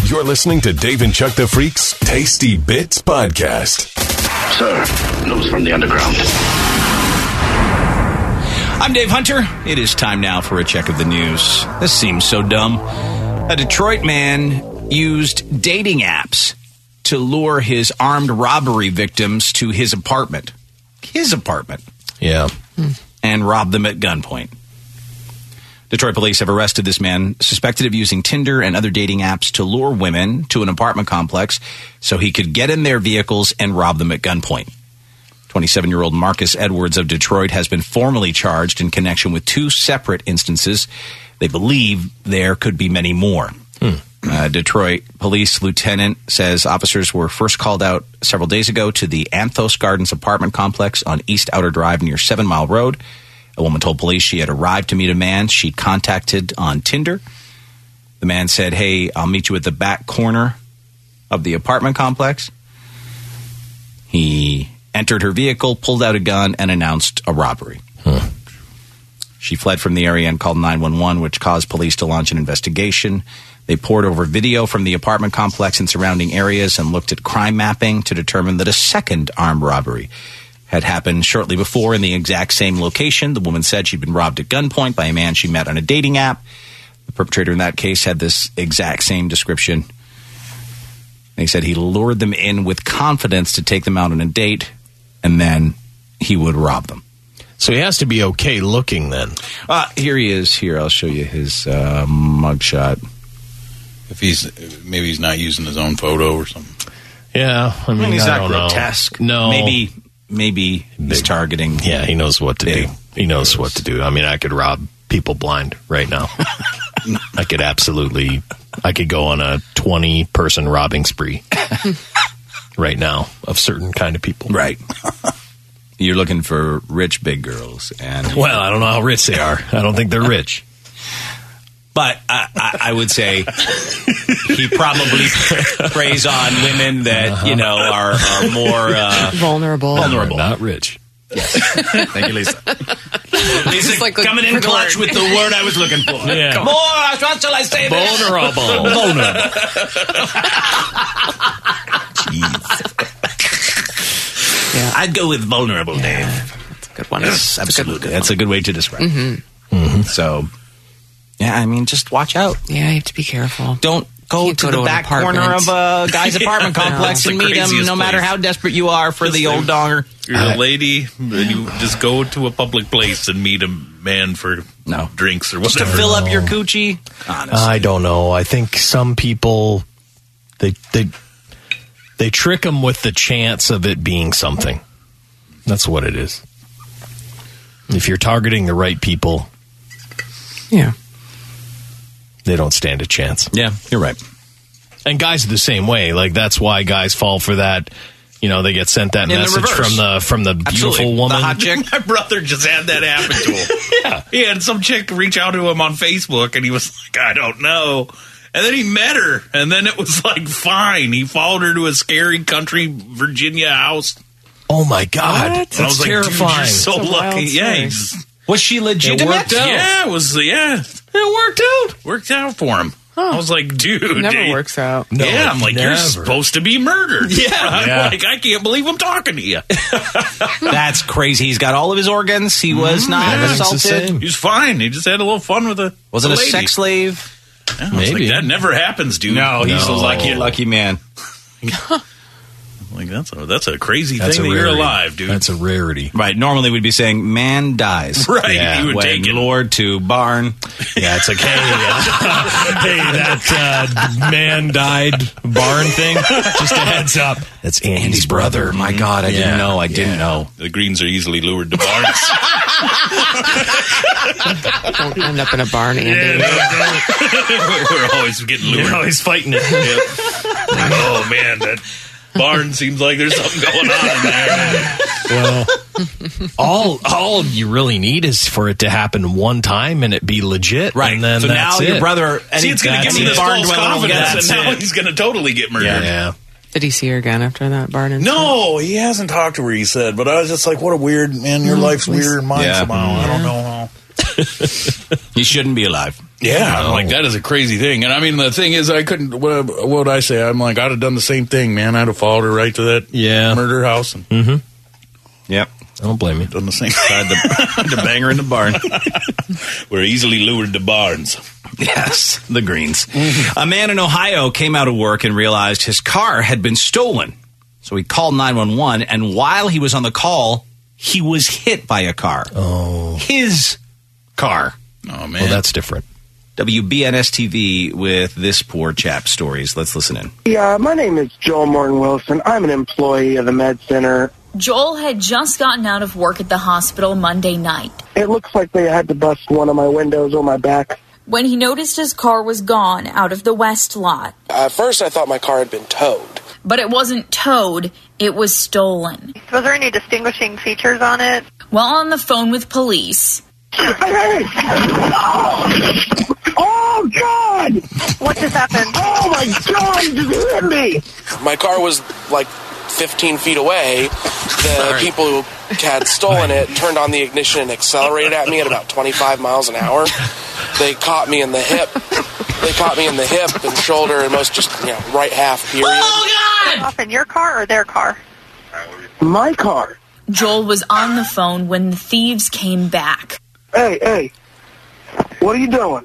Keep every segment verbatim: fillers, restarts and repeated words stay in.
You're listening to Dave and Chuck the Freak's Tasty Bits Podcast. Sir, news from the underground. I'm Dave Hunter. It is time now for a check of the news. This seems so dumb. A Detroit man used dating apps to lure his armed robbery victims to his apartment. His apartment. Yeah. And rob them at gunpoint. Detroit police have arrested this man suspected of using Tinder and other dating apps to lure women to an apartment complex so he could get in their vehicles and rob them at gunpoint. twenty-seven-year-old Marcus Edwards of Detroit has been formally charged in connection with two separate instances. They believe there could be many more. Hmm. Uh, Detroit Police Lieutenant says officers were first called out several days ago to the Anthos Gardens apartment complex on East Outer Drive near Seven Mile Road. A woman told police she had arrived to meet a man she'd contacted on Tinder. The man said, hey, I'll meet you at the back corner of the apartment complex. He entered her vehicle, pulled out a gun, and announced a robbery. Huh. She fled from the area and called nine one one, which caused police to launch an investigation. They poured over video from the apartment complex and surrounding areas and looked at crime mapping to determine that a second armed robbery had happened shortly before in the exact same location. The woman said she'd been robbed at gunpoint by a man she met on a dating app. The perpetrator in that case had this exact same description. They said he lured them in with confidence to take them out on a date, and then he would rob them. So he has to be okay looking then. Uh, here he is. Here, I'll show you his uh, mugshot. If he's maybe he's not using his own photo or something. Yeah, I mean, I mean he's I not don't grotesque. know. No, maybe maybe he's targeting. Yeah, he knows what to big. do. He knows what to do. I mean, I could rob people blind right now. I could absolutely. I could go on a twenty-person robbing spree right now of certain kind of people. Right. You're looking for rich big girls, and well, I don't know how rich they are. I don't think they're rich. But I, I, I would say he probably preys on women that, uh-huh. you know, are, are more uh, vulnerable. Vulnerable. Not rich. Yes. Thank you, Lisa. Lisa like coming in clutch with the word I was looking for. Yeah. More, what shall I say? Vulnerable. Vulnerable. Jeez. Yeah. I'd go with vulnerable, yeah. Dave. That's a good one. Yes, absolutely. That's a good, That's a good way to describe it. Mm-hmm. Mm-hmm. So, yeah, I mean, just watch out. Yeah, you have to be careful. Don't go Can't to go the to back an corner of a guy's apartment Yeah. complex No. and It's the meet him, no craziest matter place. how desperate you are for the old donger. You're a lady, and you just go to a public place and meet a man for No. drinks or Just to whatever. fill up your coochie? Honestly. I don't know. I think some people they they they trick them with the chance of it being something. That's what it is. If you're targeting the right people, Yeah. they don't stand a chance. Yeah, you're right. And guys are the same way. Like that's why guys fall for that. You know, they get sent that In the message reverse. from the from the beautiful Absolutely. woman. The hot chick. My brother just had that happen to him. Yeah. He had some chick reach out to him on Facebook, and he was like, I don't know. And then he met her, and then it was like, fine. He followed her to a scary country Virginia house. Oh my God, What? that's And I was like, terrifying. dude, you're so That's a wild lucky. Yeah, story. he just, Was she legitimate? It worked out. yeah, it was, yeah, It worked out. worked out for him. I was like, dude. Never dude. works out. No, yeah, I'm like, never. you're supposed to be murdered. Yeah. I'm Yeah. like, I can't believe I'm talking to you. That's crazy. He's got all of his organs. He was not Everything's the assaulted. same. He was fine. He just had a little fun with a Was it a a lady. sex slave? Yeah, I was Maybe. like, that never happens, dude. No, he's No. a lucky, lucky man. Like that's a that's a crazy That's thing a that you're rarity. alive, dude. That's a rarity. Right. Normally we'd be saying man dies. right. Yeah, you would when take it. lured to barn. Yeah, it's like, hey, uh, hey, that uh, man died barn thing. Just a heads up. That's Andy's, Andy's brother. My God, I Yeah. didn't know. I didn't know. The greens are easily lured to barns. Don't end up in a barn, Andy. We're always getting lured. You're always fighting it. Yep. Oh man, that barn seems like there's something going on in there. Well, all all you really need is for it to happen one time and it be legit. Right. And then so that's now it. your brother, any, See, it's going to give any him this barn false dweller will get confidence, and that. now he's going to totally get murdered. Yeah. yeah. Did he see her again after that barn incident? No, he hasn't talked to her, he said, but I was just like, what a weird, man, your life's weird, mine Yeah. somehow. I don't know how. He shouldn't be alive. Yeah, I'm like, that is a crazy thing. And I mean, the thing is, I couldn't, what, what would I say? I'm like, I'd have done the same thing, man. I'd have followed her right to that Yeah. murder house and Mm-hmm. Yep. I don't blame you. done the same Tried to, to bang her in the barn. We're easily lured to barns. Yes, the Greens. A man in Ohio came out of work and realized his car had been stolen. So he called nine one one, and while he was on the call, he was hit by a car. Oh. His car. Oh, man. Well, that's different. W B N S T V with this poor chap's stories. Let's listen in. Yeah, my name is Joel Morton Wilson. I'm an employee of the Med Center. Joel had just gotten out of work at the hospital Monday night It looks like they had to bust one of my windows on my back. when he noticed his car was gone out of the west lot. At first, I thought my car had been towed. But it wasn't towed, it was stolen. Was there any distinguishing features on it? While on the phone with police, Hey, hey! Oh, God! What just happened? Oh, my God! You just hit me! My car was like fifteen feet away. The people who had stolen it turned on the ignition and accelerated at me at about twenty-five miles an hour. They caught me in the hip. They caught me in the hip and shoulder and most just, you know, right half period. Off in your car or their car? My car. Joel was on the phone when the thieves came back. Hey, hey. What are you doing?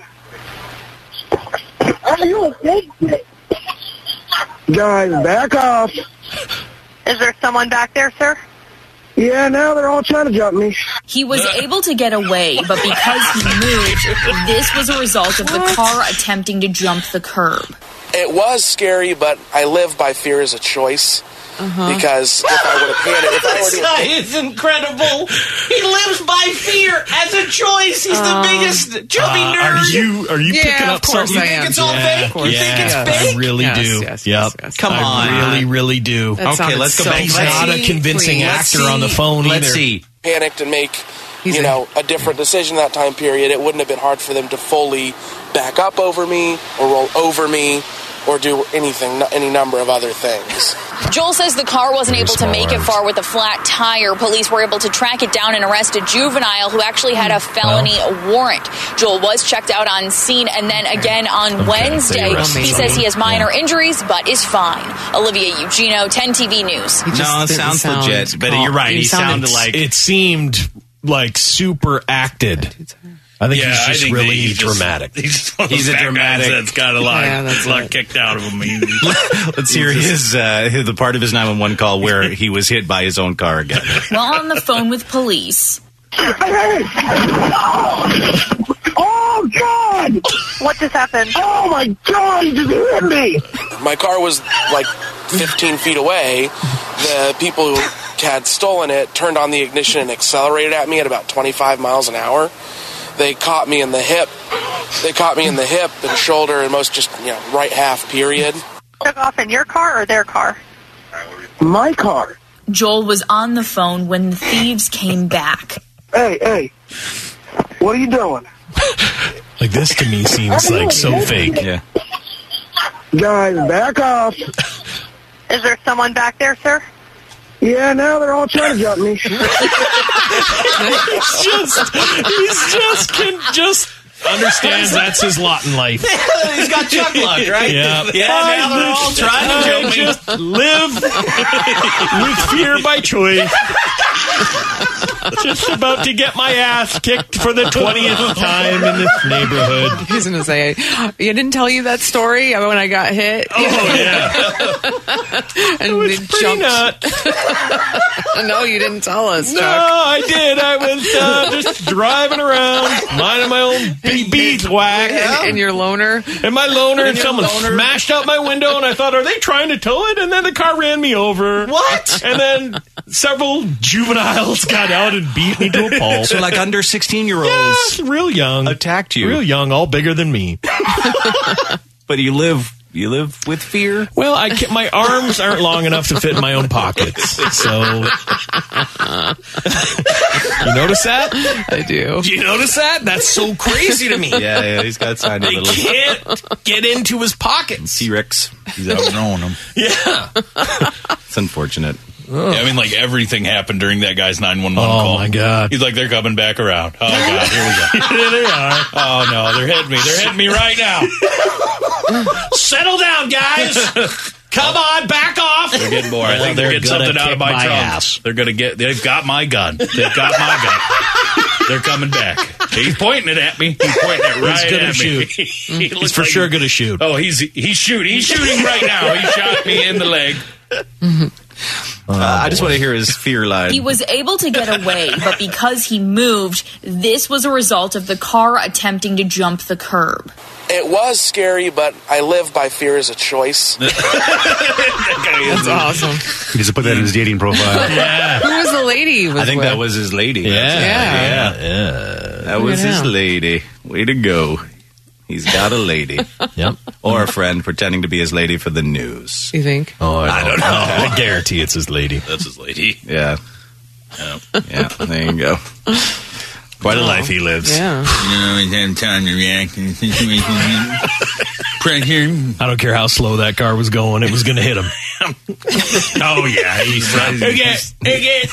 Are you okay? Guys, back off. Is there someone back there, sir? Yeah, now they're all trying to jump me. He was able to get away, but because he moved, this was a result of the car attempting to jump the curb. It was scary, but I live by fear as a choice. Uh-huh. Because if I would have panicked, if I were This to guy is incredible. He lives by fear as a choice. He's the biggest chubby Uh, nerd. are you are you Yeah, picking of up course something? I You think am. it's all Yeah, fake? You yeah, think it's yes. fake? I really Yes, do. yes, yep. yes, yes. Come I on. really, really do. That Okay, sounded let's go so back. He's Let's not a see. convincing Please. actor Let's on the see. phone Let's either. see. panicked and make, He's you a- know, a different decision that time period, it wouldn't have been hard for them to fully back up over me or roll over me or do anything, any number of other things. Joel says the car wasn't able to make it far with a flat tire. Police were able to track it down and arrest a juvenile who actually had a felony warrant. Joel was checked out on scene and then again on Wednesday. they arrested He somebody. says he has minor injuries but is fine. Olivia Eugenio, ten T V News. He just No, it didn't sounds sound legit, but calm. you're right. He sounded- sounded like- It seemed like super acted. I think Yeah, he's I just think that really he's just- dramatic. He's, just one of He's those a fat dramatic- guys that's got a lot, Yeah, that's a lot it. kicked out of him. He- Let's hear his uh, the part of his nine one one call where he was hit by his own car again. While on the phone with police, Hey, hey! Oh, God! What just happened? Oh, my God! You just hit me! My car was like fifteen feet away. The people who had stolen it turned on the ignition and accelerated at me at about twenty-five miles an hour. They caught me in the hip. They caught me in the hip and shoulder and most just, you know, right half period. Took off in your car or their car? My car. Joel was on the phone when the thieves came back. Hey, hey. What are you doing? Like, this to me seems like so fake. Yeah. Guys, back off. Is there someone back there, sir? Yeah, now they're all trying to jump me. He's just, he's just, can just understands that's his lot in life. He's got chuck luck, right? Yeah. Yeah, now they're all trying to I jump me. just live with fear by choice. Just about to get my ass kicked for the twentieth time in this neighborhood. He's going to say, you didn't tell you that story when I got hit? Oh, yeah. and It was we pretty jumped. nut. No, you didn't tell us, No, Chuck. I did. I was uh, just driving around, minding my own be- beeswax. And, and your loaner. And my loaner, and And your someone loaner. smashed out my window, and I thought, are they trying to tow it? And then the car ran me over. What? And then several juveniles got out and beat me to a pulp. So like under sixteen year yeah, olds real young. attacked you. Real young, all bigger than me. But you live you live with fear? Well, I can't, my arms aren't long enough to fit in my own pockets. So, you notice that? I do. Do you notice that? That's so crazy to me. Yeah, yeah, he's got signed a They little can't get into his pockets. T-Rex. He's outgrowing them. Yeah. It's unfortunate. Yeah, I mean, like everything happened during that guy's nine one one Oh, call. my God. He's like, they're coming back around. Oh, God, here we go. There they are. Oh, no, they're hitting me. They're hitting me right now. Settle down, guys. Come on, back off. They're getting more. I Well, think they're they're getting gonna something out kick of my, my trunk. ass. They're going to get, they've got my gun. They've got my gun. They're coming back. He's pointing it at me. He's pointing it right He's gonna at shoot. me. He He's looks for like sure he- going to shoot. Oh, he's he's shooting. He's shooting right now. He shot me in the leg. Uh, I just want to hear his fear line. He was able to get away, but because he moved, this was a result of the car attempting to jump the curb. It was scary, but I live by fear as a choice. That's awesome. He just put that in his dating profile. Yeah. Who was the lady he was I think with? that was his lady. Yeah. Yeah. Yeah. That was Look at his him. lady. Way to go. He's got a lady. Yep. Or a friend pretending to be his lady for the news. You think? Oh, I, I don't know. I guarantee it's his lady. That's his lady. Yeah. Yeah, there you go. Quite a life he lives. Yeah. You know, he's had time to react to the situation. Pressure. I don't care how slow that car was going, it was going to hit him. Oh, yeah. He's right. Again, again,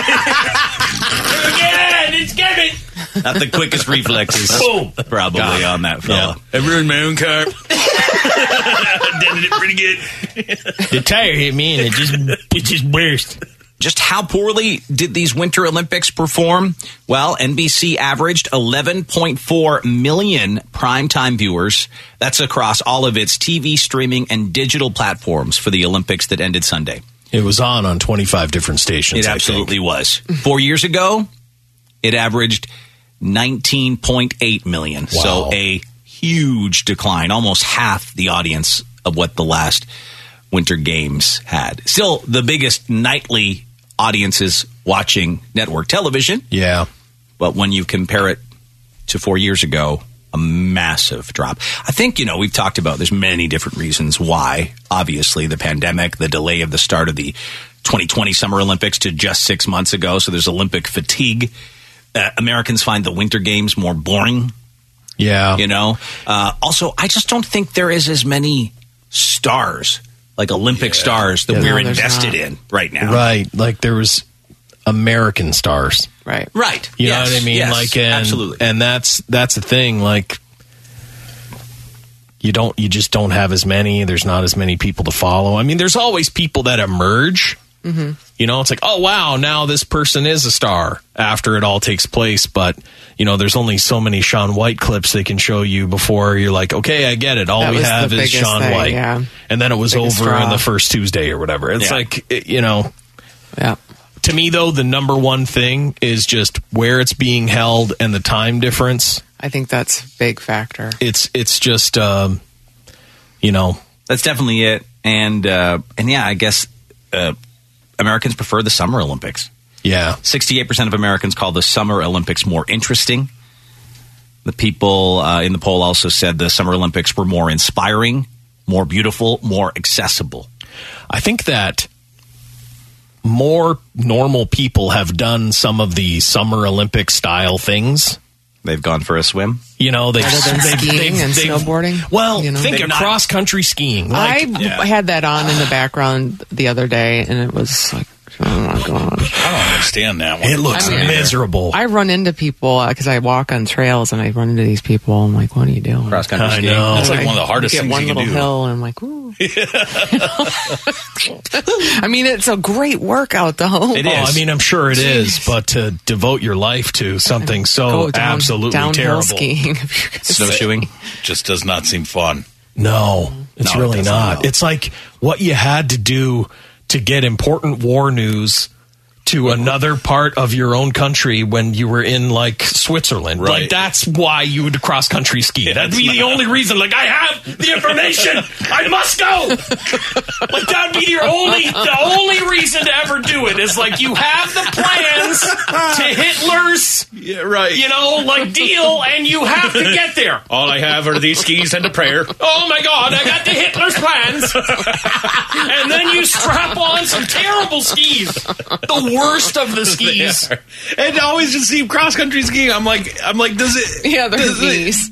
again, it's coming. Not the quickest reflexes. Boom. Probably on that fella. I ruined my own car. Did it pretty good. The tire hit me and it just it just burst. Just how poorly did these Winter Olympics perform? Well, N B C averaged eleven point four million primetime viewers. That's across all of its T V, streaming, and digital platforms for the Olympics that ended Sunday. It was on on twenty-five different stations. It I absolutely think. was. Four years ago, it averaged nineteen point eight million. Wow. So a huge decline, almost half the audience of what the last Winter Games had. Still the biggest nightly audiences watching network television. Yeah. But when you compare it to four years ago, a massive drop. I think, you know, we've talked about there's many different reasons why. Obviously, the pandemic, the delay of the start of the twenty twenty Summer Olympics to just six months ago. So there's Olympic fatigue. Uh, Americans find the Winter Games more boring. Yeah. You know? Uh, also, I just don't think there is as many stars, like Olympic Yeah. stars, that Yeah, we're no, there's invested not. in right now. Right. Like there was American stars. Right. Right. You Yes, know what I mean? yes, like and, absolutely. And that's that's the thing. Like you don't you just don't have as many. There's not as many people to follow. I mean, there's always people that emerge. Mm-hmm. You know, it's like, oh wow, now this person is a star after it all takes place. But you know, there's only so many Shaun White clips they can show you before you're like, okay, I get it. All That we was the have is biggest Shaun thing, White, yeah. and then it was Biggest over draw. in the first Tuesday or whatever. It's Yeah. like, it- you know. Yeah. To me, though, the number one thing is just where it's being held and the time difference. I think that's a big factor. It's it's just, um, you know, That's definitely it. And uh, and yeah, I guess uh, Americans prefer the Summer Olympics. yeah, sixty-eight percent of Americans call the Summer Olympics more interesting. The people uh, in the poll also said the Summer Olympics were more inspiring, more beautiful, more accessible. I think that more normal people have done some of the Summer Olympic style things. They've gone for a swim. You know, they've, Other than they've- skiing they've- and they've- snowboarding? Well, You know? think They've of not- cross country skiing. Like, I yeah. had that on in the background the other day, and it was like, oh my god! I don't understand that one. it looks I mean- miserable. I run into people because I walk on trails, and I run into these people. I'm like, what are you doing? Cross country I skiing. know. That's like I one of the hardest get things one you can little do. hill, and I'm like, ooh. I mean, it's a great workout, though. It Oh, is. I mean, I'm sure it is, but to devote your life to something so Go down- absolutely downhill terrible. skiing. if you're gonna say. Snowshoeing. Just does not seem fun. No, it's No, it really doesn't, not. no. It's like what you had to do to get important war news to another part of your own country when you were in like Switzerland. Right. Like that's why you would cross country ski. That'd be the only reason. Like I have the information. I must go. Like that'd be your only the only reason to ever do it is like you have the plans to Hitler's Yeah, right. you know like deal and you have to get there. All I have are these skis and a prayer. Oh my God, I got the Hitler's plans. And then you strap on some terrible skis. The worst of the skis. And I always just see cross country skiing. I'm like, I'm like, does it? Yeah, they're does it- geese.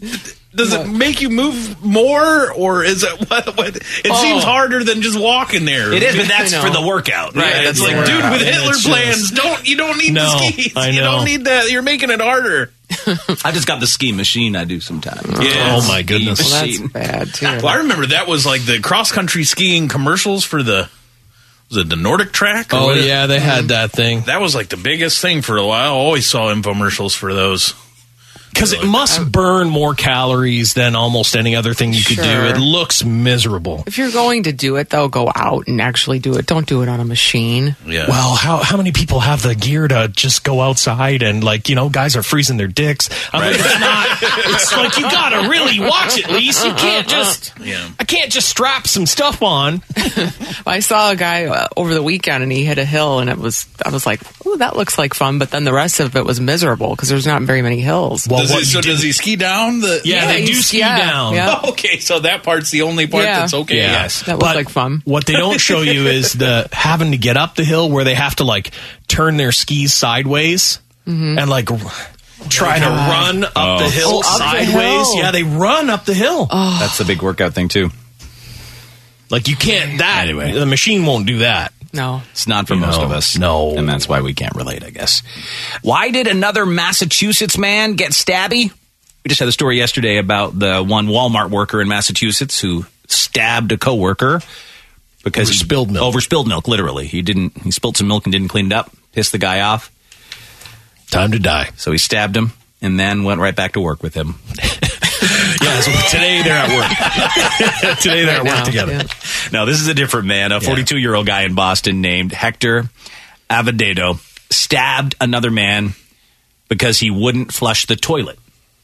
Does it make you move more, or is it what? what it Oh. seems harder than just walking there. It is, but that's for the workout, right? Yeah, It's it's like, the dude, workout. with And Hitler it's plans, just- don't you don't need No, the skis. I You know. don't need that. You're making it harder. I just got the ski machine I do sometimes. Yeah. Oh, my goodness. Well, Machine. that's bad too. Well, I remember that was like the cross country skiing commercials for the was it the Nordic track? or Oh, what? yeah, they had that thing. That was like the biggest thing for a while. I always saw infomercials for those. Because it must burn more calories than almost any other thing you could do. Sure. It looks miserable. If you're going to do it, though, go out and actually do it. Don't do it on a machine. Yeah. Well, how how many people have the gear to just go outside and, like, you know, guys are freezing their dicks? I mean, it's not, it's like you gotta really watch it, Lise. You can't just, yeah. I can't just strap some stuff on. I saw a guy uh, over the weekend, and he hit a hill, and it was, I was like, "Ooh, that looks like fun." But then the rest of it was miserable because there's not very many hills. Well, Does what he, so you does he ski down the? Yeah, they do he's- ski yeah, down. yeah. Okay, so that part's the only part Yeah. that's okay. Yeah. Yes. That looked like fun. What they don't show you is the having to get up the hill where they have to, like, turn their skis sideways and, like, r- try to run up Oh. the hill Oh, up the sideways. hill. Yeah, they run up the hill. That's the big workout thing, too. Like, you can't, that, Anyway. the machine won't do that. No. It's not for You most know, of us. no. And that's why we can't relate, I guess. Why did another Massachusetts man get stabby? We just had a story yesterday about the one Walmart worker in Massachusetts who stabbed a coworker because Over he spilled milk. Over spilled milk, literally. He didn't. He spilled some milk and didn't clean it up. Pissed the guy off. Time to die. So he stabbed him and then went right back to work with him. Yeah, so today they're at work. Today they're at work now, together. yeah. No, this is a different man. A forty-two-year-old guy in Boston named Hector Avadedo stabbed another man because he wouldn't flush the toilet.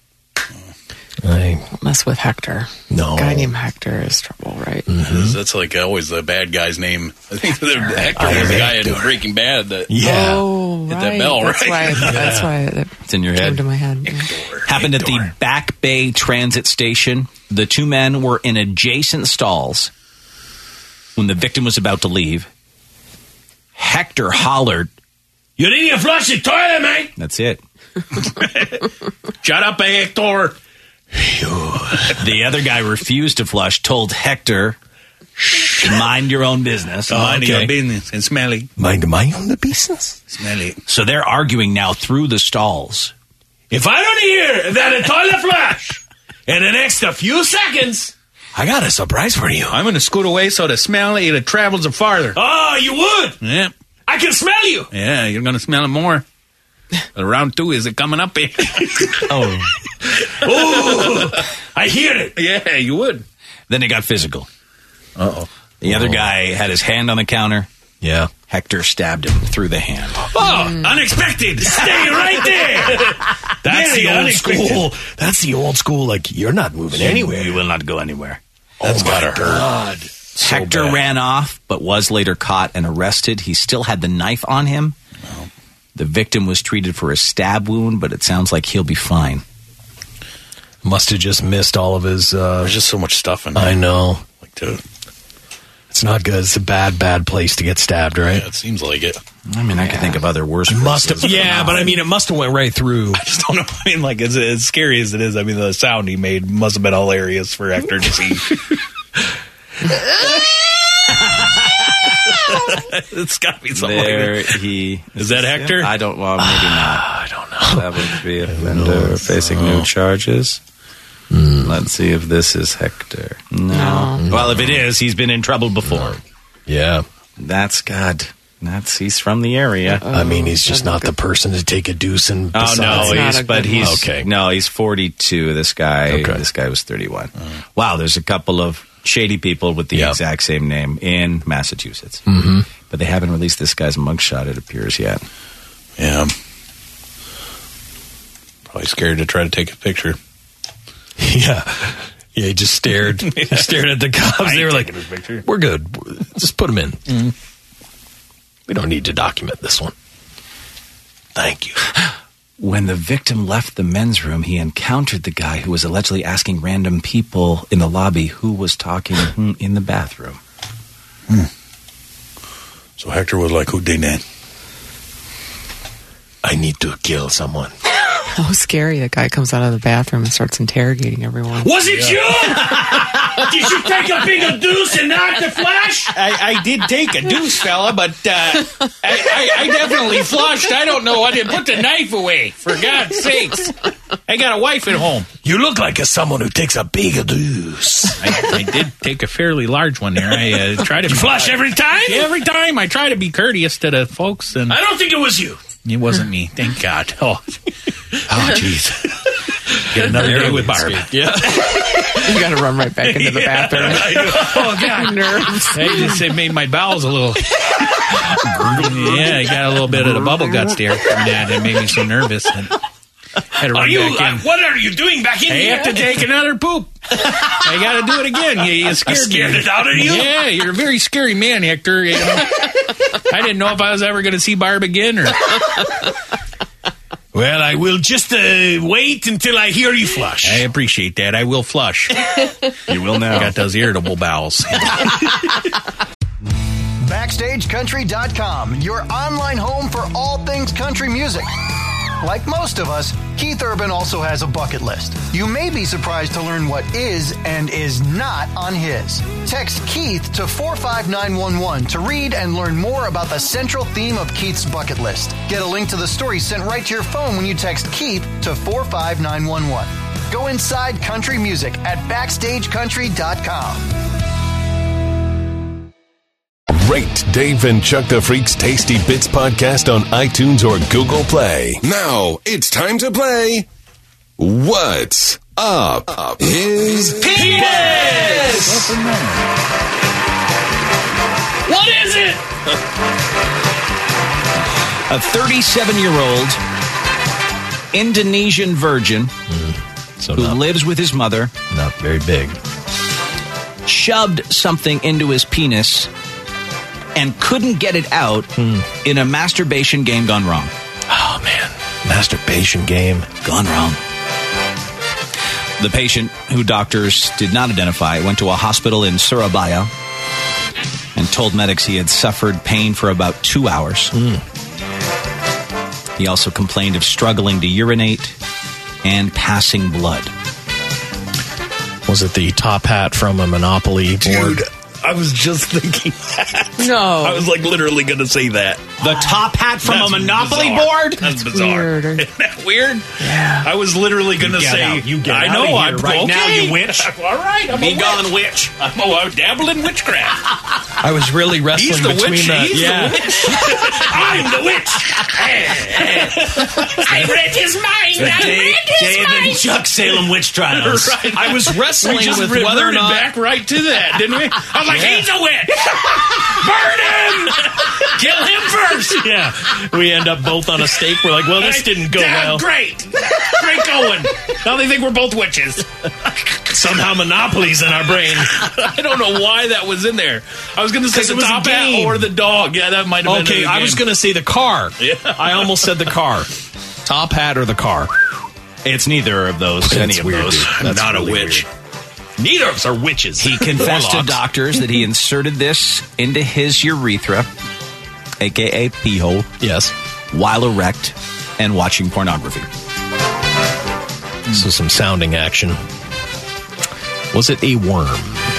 I, Don't mess with Hector. no. A guy named Hector is trouble, right? That's like always the bad guy's name. I think the Hector was the guy in Breaking Bad that Yeah. Oh, hit right. that bell, that's right? Why, that's why it It's in your came head. to my head. Happened at the Back Bay Transit Station. The two men were in adjacent stalls when the victim was about to leave. Hector hollered, You need to flush the toilet, mate. that's it. Shut up, Hector. The other guy refused to flush, told Hector, mind your own business. Mind okay. your business and smelly. Mind my own business. Smelly. So they're arguing now through the stalls. If I don't hear that a toilet flush in the next a few seconds, I got a surprise for you. I'm going to scoot away so the smelly it travels farther. Oh, you would? Yeah. I can smell you. Yeah, you're going to smell it more. Round two, is it coming up? Oh. Oh, I hear it. Yeah, you would. Then it got physical. Uh-oh. The other guy had his hand on the counter. Yeah. Hector stabbed him through the hand. Oh, unexpected. Stay right there. That's Very the old unexpected. school. That's the old school. Like, you're not moving anywhere. You will not go anywhere. That's gotta hurt. God. Hector bad. ran off, but was later caught and arrested. He still had the knife on him. The victim was treated for a stab wound, but it sounds like he'll be fine. Must have just missed all of his. Uh, There's just so much stuff in there. I know. Like, dude, It's not good. It's a bad, bad place to get stabbed, right? yeah, it seems like it. I mean, I can think of other worse. Must have. places. Yeah, but I mean, it must have went right through. I just don't know. I mean, like, as, as scary as it is, I mean, the sound he made must have been hilarious for Hector to see. It's got to be something There like that. he Is that Hector? I don't. Well, maybe not. I don't know. That would be offender facing new charges. Let's see if this is Hector. No. Well, if it is, he's been in trouble before. Yeah. That's God. That's he's from the area. I mean, he's just not the person to take a deuce and. Oh besides- no, That's not he's a but good he's one. Okay. no, he's forty-two. This guy, Okay. this guy was thirty-one. Wow, there's a couple of shady people with the Yep. exact same name in Massachusetts, Mm-hmm. but they haven't released this guy's mugshot. It appears yet. Yeah. Probably scared to try to take a picture. Yeah. Yeah, he just stared. He stared at the cops. They were like, Taking his picture. we're good. Just put him in. We don't need to document this one. Thank you. When the victim left the men's room, he encountered the guy who was allegedly asking random people in the lobby who was talking hmm, in the bathroom. So Hector was like, who did that? I need to kill someone. How scary. The guy comes out of the bathroom and starts interrogating everyone. Was it you? Did you take a big deuce and knock the flush? I, I did take a deuce, fella, but uh, I, I, I definitely flushed. I don't know. I didn't put the knife away, for God's sakes. I got a wife at home. You look like a someone who takes a big deuce. I, I did take a fairly large one there. I uh, try to you be, flush every time? Every time. I try to be courteous to the folks. And I don't think it was you. It wasn't me. Thank God. Oh, oh, jeez. Get another day with Barb. Yeah. You got to run right back into the bathroom. Yeah, oh, God. Nerves. Hey, just it made my bowels a little. Yeah, I got a little bit of the bubble guts there from that. It made me so nervous. And had to run are you, back in. Uh, what are you doing back in I here? have to take another poop. I got to do it again. You, you scared, scared me. it out of you? Yeah, you're a very scary man, Hector. You know? I didn't know if I was ever going to see Barb again. Or Well, I will just uh, wait until I hear you flush. I appreciate that. I will flush. You will now. I got those irritable bowels. Backstage Country dot com, your online home for all things country music. Like most of us, Keith Urban also has a bucket list. You may be surprised to learn what is and is not on his. Text Keith to four five nine one one to read and learn more about the central theme of Keith's bucket list. Get a link to the story sent right to your phone when you text Keith to four five nine one one. Go inside country music at Backstage Country dot com. Rate Dave and Chuck the Freak's Tasty Bits podcast on iTunes or Google Play. Now it's time to play What's Up His Penis! What is it? A thirty-seven-year-old Indonesian virgin mm, so who not, lives with his mother not very big shoved something into his penis and couldn't get it out mm. in a masturbation game gone wrong. Oh, man. Masturbation game gone wrong. The patient, who doctors did not identify, went to a hospital in Surabaya and told medics he had suffered pain for about two hours. Mm. He also complained of struggling to urinate and passing blood. Was it the top hat from a Monopoly board? Dude, I was just thinking that. No. I was like literally going to say that. The top hat from That's a Monopoly bizarre. board? That's bizarre. Weird. Isn't that weird? Yeah. I was literally going to get say, out. You get I out know, of here I'm right okay. now, you witch. All right, I'm Be a gone, witch. witch. I'm a dabble in witchcraft. I was really wrestling He's the between witch. that. He's yeah. the witch. I'm the witch. I read his mind. I read his Dave mind. and Chuck Salem witch trials. Right. I was wrestling we just with reverted whether or not back right to that, didn't we? I was like, Yeah. he's a witch. Burn him. Kill him first. Yeah. We end up both on a stake. We're like, well, this didn't go Yeah, well. Great. Great going. Now they think we're both witches. Somehow Monopoly's in our brain. I don't know why that was in there. I was going to say 'Cause the it was a top hat game. or the dog. Yeah, that might have been Okay, the I was game. going to say the car. Yeah. I almost said the car. Top hat or the car. It's neither of those. That's any of weird, those. dude. I'm That's not really a witch. weird. Neither of us are witches. He confessed to Warlocks. doctors that he inserted this into his urethra, a k a pee hole, Yes. while erect and watching pornography. So some sounding action. Was it a worm?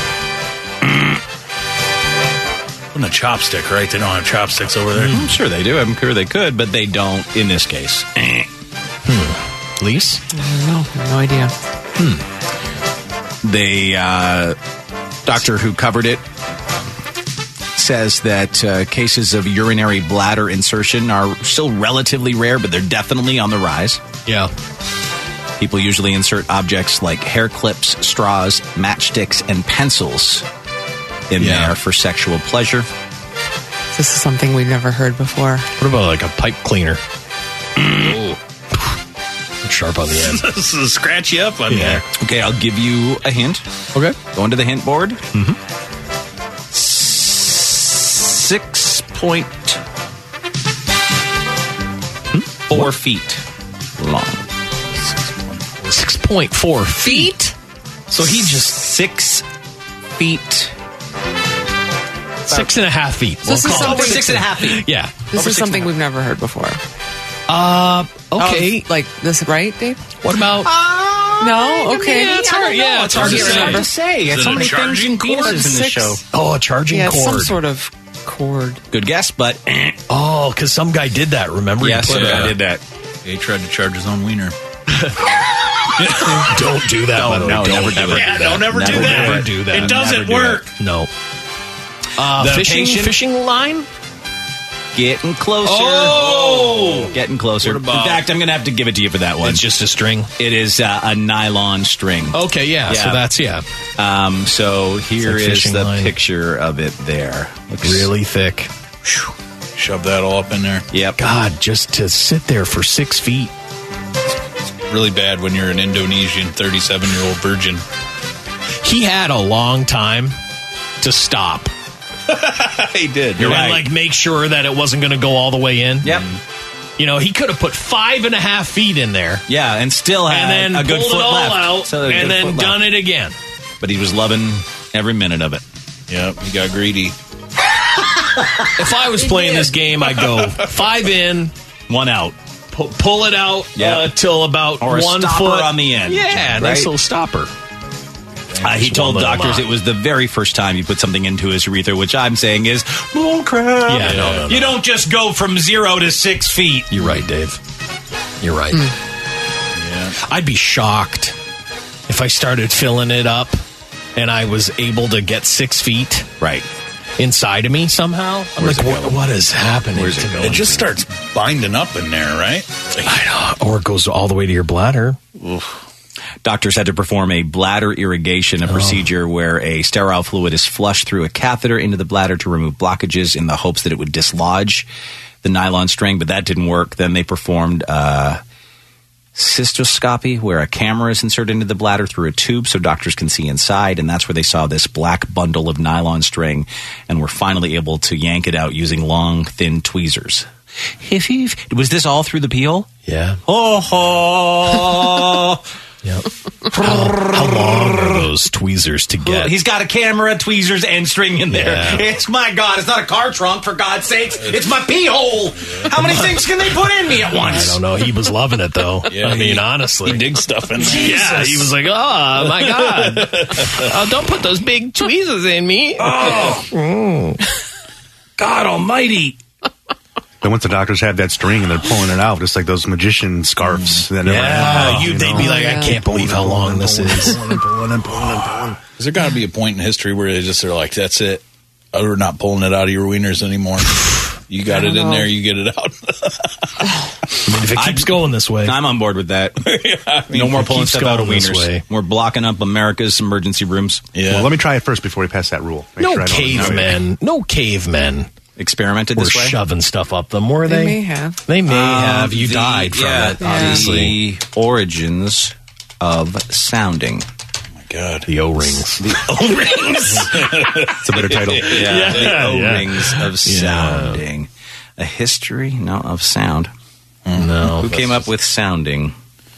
On a chopstick, right? They don't have chopsticks over there. I'm sure they do. I'm sure they could, but they don't in this case. Hmm. Lise? No, no idea. Hmm. They, uh, doctor who covered it says that uh, cases of urinary bladder insertion are still relatively rare, but they're definitely on the rise. Yeah. People usually insert objects like hair clips, straws, matchsticks, and pencils in Yeah. there for sexual pleasure. This is something we've never heard before. What about like a pipe cleaner? Oh. Sharp on the end. This is scratch you up on Yeah. there. Okay, I'll give you a hint. Okay. Go into the hint board. Mm-hmm. Six point four feet long. six point four feet? So he just... Six feet. Six and a half feet. This is Over something- six and a half feet. Yeah. This Over is six something and a we've never heard before. Uh, okay. Oh, like this, right, Dave? What about? No, okay. Yeah, it's hard. Yeah, it's hard to say. Hard to say. It's so many things and pieces in this show. Oh, a charging yeah, cord. some sort of cord. Good guess, but oh, because some guy did that. Remember? Yes, He some put guy a- did that. He tried to charge his own wiener. Don't do that. No, by the way. no, don't never do ever it. do Yeah, that. don't ever do Never, that. Never do that. It doesn't Never do work. that. No. Uh, The fishing, patient- fishing line. Getting closer. Oh! Getting closer. What about- In fact, I'm going to have to give it to you for that one. It's just a string. It is uh, a nylon string. Okay, yeah. Yeah. So that's yeah, Um, so here like is fishing the line. picture of it there. Looks really thick. Shove that all up in there. Yep. God, just to sit there for six feet. Really bad when you're an Indonesian thirty-seven-year-old virgin. He had a long time to stop. He did. and like make sure that it wasn't going to go all the way in. Yep. You know, he could have put five and a half feet in there. Yeah, and still had and then a good pulled foot it all left. out So a and good then foot done left. it again. But he was loving every minute of it. Yep, he got greedy. If I was playing this game, I'd go five in, one out. Pu- pull it out Yep. uh, till about Or a one stopper foot on the end. Yeah, Right? nice little stopper. Uh, he Just told one little doctors knot. it was the very first time you put something into his urethra, which I'm saying is bull crap. Yeah, no, no, no. You don't just go from zero to six feet. You're right, Dave. You're right. Yeah. I'd be shocked if I started filling it up and I was able to get six feet right inside of me somehow. I'm Where's like, it what, going? what is happening? Where's it going? It just starts binding up in there, right? I know. Or it goes all the way to your bladder. Oof. Doctors had to perform a bladder irrigation, a Oh. procedure where a sterile fluid is flushed through a catheter into the bladder to remove blockages in the hopes that it would dislodge the nylon string, but that didn't work. Then they performed uh, cystoscopy, where a camera is inserted into the bladder through a tube so doctors can see inside, and that's where they saw this black bundle of nylon string and were finally able to yank it out using long, thin tweezers. Was this all through the peel? Yeah. Oh, ho. Yep. How, how long are those tweezers to get? He's got a camera, tweezers, and string in there. Yeah. It's my God. It's not a car trunk, for God's sakes. It's my pee hole. How many things can they put in me at once? I don't know. He was loving it, though. Yeah, I mean, he- honestly. He digs stuff in there. Yeah, he was like, oh, my God. Oh, don't put those big tweezers in me. Oh, God almighty. Then once the doctors have that string and they're pulling it out, just like those magician scarves. That Yeah, oh, you, you they'd know. be like, I can't believe how long this is. Pulling and pulling and pulling and pulling. Is there got to be a point in history where they just are like, that's it. Oh, we're not pulling it out of your wieners anymore. You got it in know. there, you get it out. I mean, if it keeps going this way. I'm on board with that. I mean, No more it pulling keeps stuff out of going this wieners. way. We're blocking up America's emergency rooms. Yeah. Well, let me try it first before we pass that rule. Make No sure I don't- cavemen. No cavemen Experimented were this way. shoving stuff up them, were They they? may have. They may Um, have. You the- died from yeah, it, obviously. The origins of sounding. my God. The O-rings. It's a better title. Yeah, Yeah, the yeah. O-rings of sounding. A history, no, of sound. No. Who came up with sounding?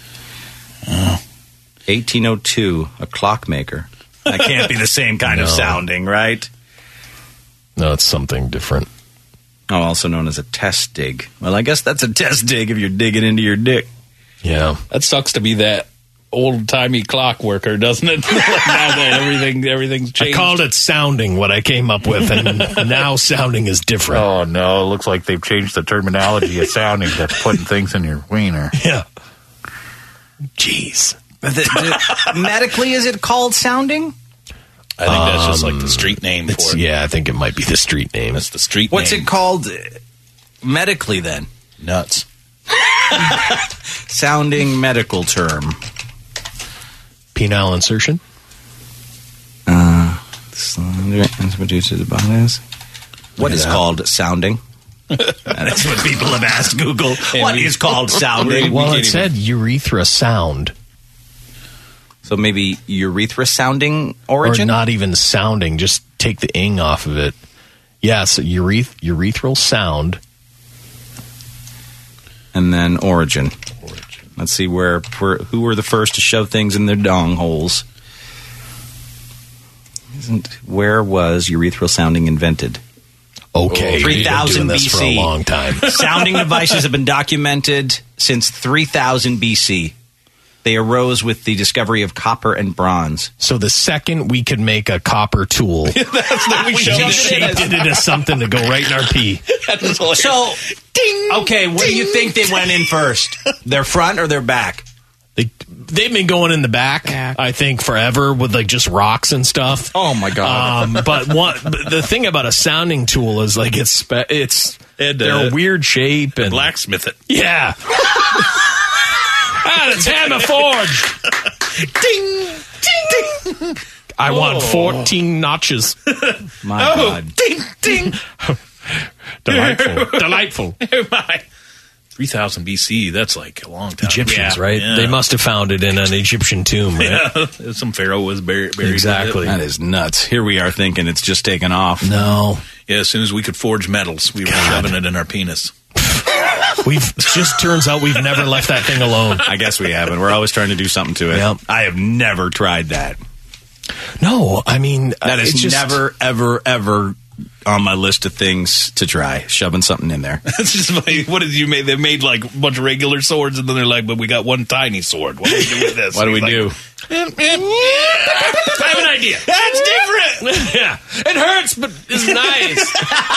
eighteen oh two, a clockmaker. That can't be the same kind of No. sounding, right? No, it's something different. Oh, also known as a test dig. Well, I guess that's a test dig if you're digging into your dick. Yeah. That sucks to be that old timey clock worker, doesn't it? Now that everything everything's I changed. called it sounding, what I came up with, and now sounding is different. Oh, no. It looks like they've changed the terminology of sounding to putting things in your wiener. Yeah. Jeez. The- the- medically, is it called sounding? I think that's just Um, like the street name It's, for it. yeah, I think it might be the street name. That's the street What's name. it called uh, medically then? Nuts. Sounding medical term. Penile insertion? Uh, produces bodies. What is Yeah. called sounding? That's what people have asked Google. What we- is called sounding? Well, We it can't said urethra sound. even- so maybe urethra sounding Or origin? not even sounding, just take the ing off of it. Yeah, so ureth- urethral sound. And then origin. Let's see where, where who were the first to shove things in their dong holes. Isn't where was urethral sounding invented? Okay, three you've been thousand doing this B C. for a long time. Sounding devices have been documented since three thousand B C. They arose with the discovery of copper and bronze. So the second we could make a copper tool, That's what we we showed it. shaped it into something to go right in our pee. That was hilarious. So, okay, what do you think they went in first? Their front or their back? They, they've been going in the back, Back. I think, forever with like just rocks and stuff. Oh my god! Um, but one, but the thing about a sounding tool is like it's spe- it's And, they're uh, a weird shape and Blacksmith it. yeah. Ah, it's hammer forge. Ding, ding, ding. I want Oh. fourteen notches. My Oh, god! ding, ding. Delightful, delightful. Oh, my. three thousand B C, that's like a long time. Egyptians, Yeah, right? yeah. They must have found it in an Egyptian tomb, right? Yeah, some pharaoh was buried. buried Exactly. with it. That is nuts. Here we are thinking it's just taken off. No, Yeah, as soon as we could forge metals, we were shoving it in our penis. we've it just turns out we've never left that thing alone. I guess we haven't. We're always trying to do something to it. Yep. I have never tried that. No, I mean That is it's just, never, ever, ever on my list of things to try. Shoving something in there. It's just like, what did you make? They made like a bunch of regular swords, and then they're like, but we got one tiny sword. What do we do with this? What do we He's do? like, I have an idea. That's different. Yeah, it hurts, but it's nice.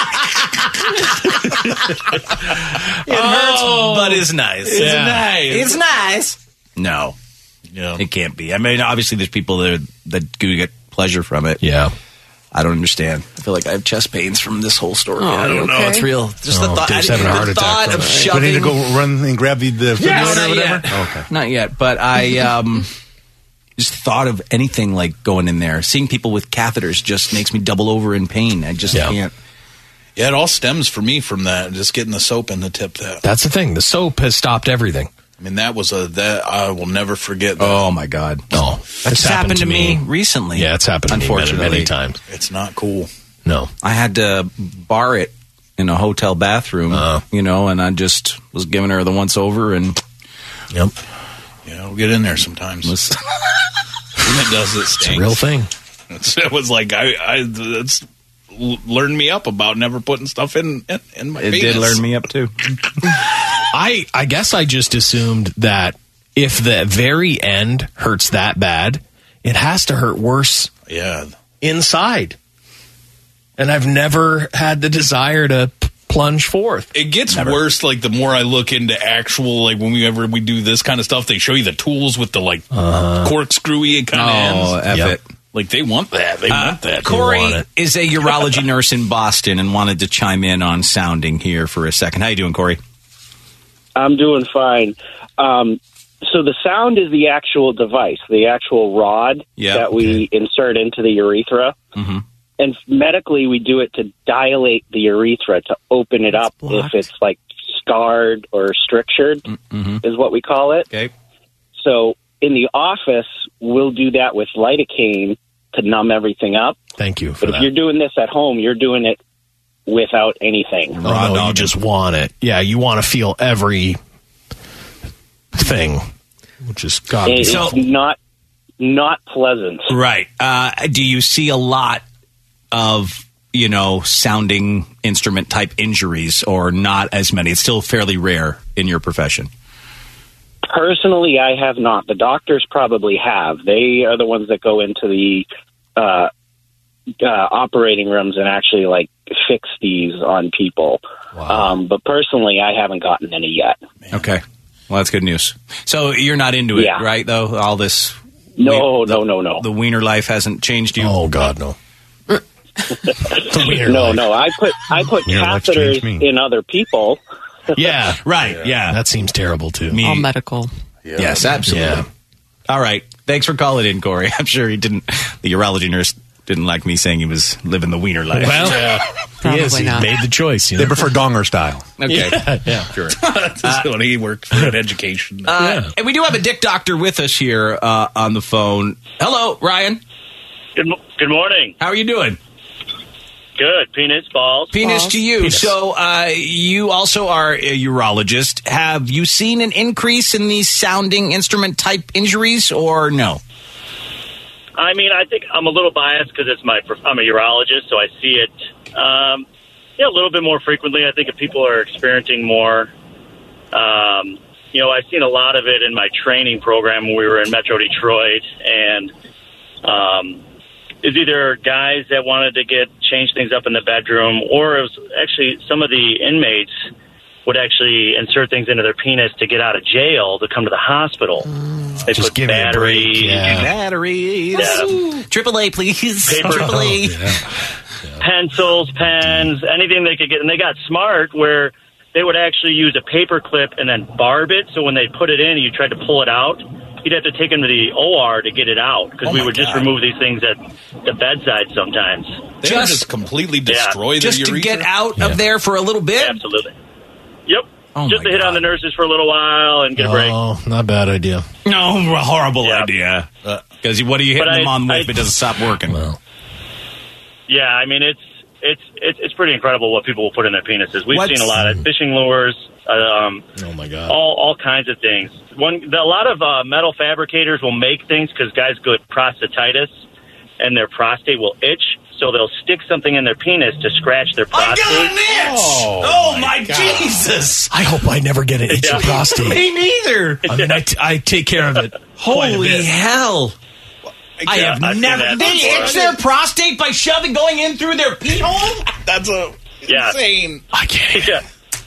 It hurts, but it's nice. It's Yeah. nice. It's nice. No, Yeah. it can't be. I mean, obviously, there's people that that do get pleasure from it. Yeah. I don't understand. I feel like I have chest pains from this whole story. Oh, I don't know. okay. It's real. Just the Oh, thought, Dave's I, having a the heart attack thought from of it. shoving. Do we need to go run and grab the, the Yeah, defibrillator or not whatever? yet. Oh, okay. Not yet, but I um, just thought of anything like going in there. Seeing people with catheters just makes me double over in pain. I just Yeah. can't. Yeah, it all stems for me from that. Just getting the soap in the tip. That That's the thing. The soap has stopped everything. I mean, that was a that I will never forget. That. Oh my god! No, That just happened to me recently. Yeah, it's happened to me many, Unfortunately. many times. It's not cool. No, I had to bar it in a hotel bathroom, Uh. you know, and I just was giving her the once over and yep, Yeah, we'll get in there sometimes. was When it does, it it's stinks. a real thing. It's, it was like I, I it's l- learned me up about never putting stuff in in, in my. it penis. did learn me up too. I I guess I just assumed that if the very end hurts that bad, it has to hurt worse Yeah, inside. And I've never had the desire to p- plunge forth. it gets worse. Like the more I look into actual, like when we ever we do this kind of stuff, they show you the tools with the like corkscrewy kind of Oh, ends. F Yep. it. Like they want that. They Uh, want that. want Corey it. is a urology nurse in Boston and wanted to chime in on sounding here for a second. How you doing, Corey? I'm doing fine. Um, so the sound is the actual device, the actual rod Yeah, that we insert into the urethra. Mm-hmm. And medically, we do it to dilate the urethra, to open it up blocked. if it's like scarred or strictured, Mm-hmm. is what we call it. Okay. So in the office, we'll do that with lidocaine to numb everything up. Thank you for But if that. you're doing this at home, you're doing it without anything. Oh, no, you dogging. just want it. Yeah, you want to feel every thing, which is God. It- So- it's not not pleasant. Right. Uh, do you see a lot of, you know, sounding instrument type injuries or not as many? It's still fairly rare in your profession. Personally, I have not. The doctors probably have. They are the ones that go into the uh, uh, operating rooms and actually like fix these on people. Um, but personally, I haven't gotten any yet. Okay. Well, that's good news. So you're not into it, Yeah. right, though? All this. No, no, no, no. The wiener life hasn't changed you? Oh, God, no. No, no. I put I put Your life's catheters changed me. in other people. Yeah. Right, yeah. That seems terrible, too. Me- All medical. Yes, absolutely. Yeah. All right. Thanks for calling in, Corey. I'm sure he didn't. The urology nurse didn't like me saying he was living the wiener life. Well, he is. He not. made the choice. You They know? prefer donger style. Okay. Yeah, yeah. Sure. That's when he worked for an education. Uh, And we do have a dick doctor with us here uh, on the phone. Hello, Ryan. Good, mo- good morning. How are you doing? Good. Penis, balls. Penis balls. to you. So uh, you also are a urologist. Have you seen an increase in these sounding instrument type injuries or no? I mean, I think I'm a little biased because it's my. prof- I'm a urologist, so I see it. Um, yeah, a little bit more frequently. I think if people are experiencing more, um, you know, I've seen a lot of it in my training program when we were in Metro Detroit, and um, it's either guys that wanted to get change things up in the bedroom, or it was actually some of the inmates would actually insert things into their penis to get out of jail to come to the hospital. Mm, they just put give me a batteries, break. Yeah. Batteries. Yeah. Triple A, please. Paper, Triple A. Oh, yeah. Pencils, pens, anything they could get. And they got smart where they would actually use a paper clip and then barb it. So when they put it in and you tried to pull it out, you'd have to take them to the O R to get it out, because oh we would God. just remove these things at the bedside sometimes. They just, just completely destroy yeah. the Just urethra? to get out Yeah. of there for a little bit? Absolutely. Yep. Oh just my to hit God. on the nurses for a little while and get a break. Oh, not a bad idea. No, a horrible Yeah. idea. Because what are you hitting But them I- on with I- if it doesn't stop working? Well, Yeah, I mean, it's it's it's it's pretty incredible what people will put in their penises. We've What's- seen a lot of fishing lures, um, oh my God. all all kinds of things. One, the, a lot of uh, metal fabricators will make things because guys get prostatitis and their prostate will itch, so they'll stick something in their penis to scratch their I prostate. got an itch! Oh, Oh, my my, God. Jesus! I hope I never get an itchy Yeah. prostate. Me neither! I mean, I, t- I take care of it. quite a Holy bit. hell! I Yeah, have I've seen never. that They before. itch their prostate by shoving, going in through their pee hole? That's a Yeah. insane. I can't. Yeah.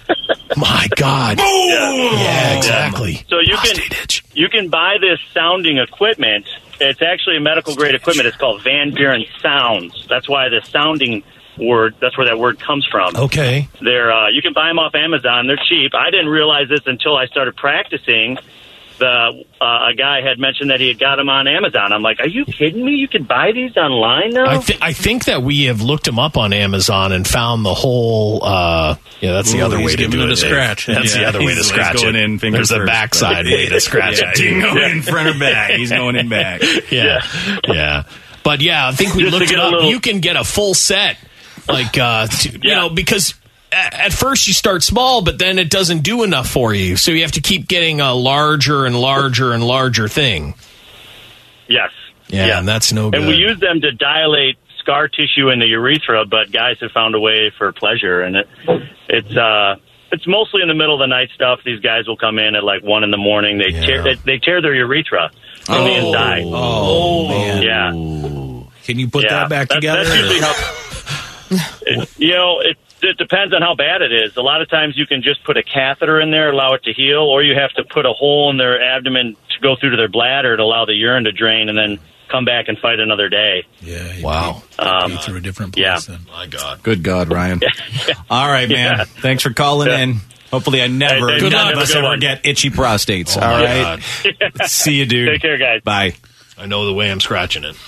My God. Yeah. Yeah, exactly. So you can Prostate itch. you can buy this sounding equipment. It's actually a medical grade equipment. It's called Van Buren Sounds. That's why the sounding word. That's where that word comes from. Okay. They're uh, you can buy them off Amazon. They're cheap. I didn't realize this until I started practicing. The uh, a guy had mentioned that he had got them on Amazon. I'm like, are you kidding me? You can buy these online now? I, th- I think that we have looked them up on Amazon and found the whole. Uh, yeah, that's the Ooh, other he's way to giving do it it. a Dave. scratch. That's the Yeah, other way to he's- scratch he's going it. in fingers There's a first. backside way to scratch Yeah, it you too. can go in front or back. He's going in back. Yeah, yeah. But yeah, I think we Just to looked it get a up. little- You can get a full set, like uh, to, you Yeah. know, because at, at first you start small, but then it doesn't do enough for you. So you have to keep getting a larger and larger and larger thing. Yes. Yeah, and that's no good. And we use them to dilate scar tissue in the urethra, but guys have found a way for pleasure, and it it's uh it's mostly in the middle of the night stuff. These guys will come in at like one in the morning. They Yeah. tear they, they tear their urethra from Oh. the inside. Oh, man. Yeah. Can you put Yeah. that back That- together? That's usually how. it, you know, it it depends on how bad it is. A lot of times you can just put a catheter in there, allow it to heal, or you have to put a hole in their abdomen to go through to their bladder to allow the urine to drain, and then come back and fight another day. yeah. You Wow. Um, pee through a different place. yeah. Then. My God. Good God, Ryan. All right, man. Yeah. Thanks for calling Yeah. in. Hopefully, I never, Hey, none good luck. of Have a us good ever one. get itchy prostates. Oh, All my right. See you, dude. Take care, guys. Bye. I know the way I'm scratching it.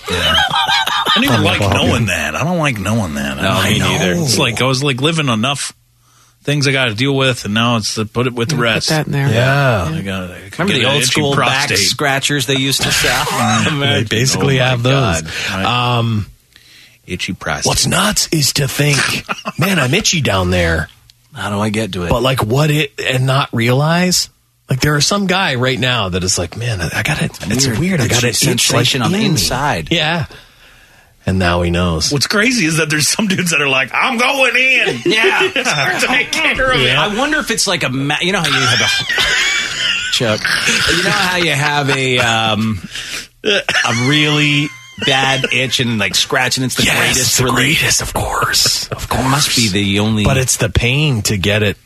I don't even like knowing that. I don't like knowing that. No, I me know. neither. It's like I was like living enough things I got to deal with, and now it's to put it with the Put rest. that in there. Yeah. I got I could Remember get the an old itchy school back prostate. scratchers they used to sell? They basically Oh, my have those. God. Um, itchy prostate. what's nuts is to think, man, I'm itchy down there. How do I get to it? But like what it and not realize, like there are some guy right now that is like, man, I got it. It's Weird weird. I got itchy it sensation on the inside. Yeah. And now he knows. What's crazy is that there's some dudes that are like, I'm going in. Yeah. Take care of it. I wonder if it's like a, ma- you know how you have a, Chuck, you know how you have a, um, a really bad itch and like scratching, it's the Yes, greatest the relief. greatest, of course. Of course. It must be the only. But it's the pain to get it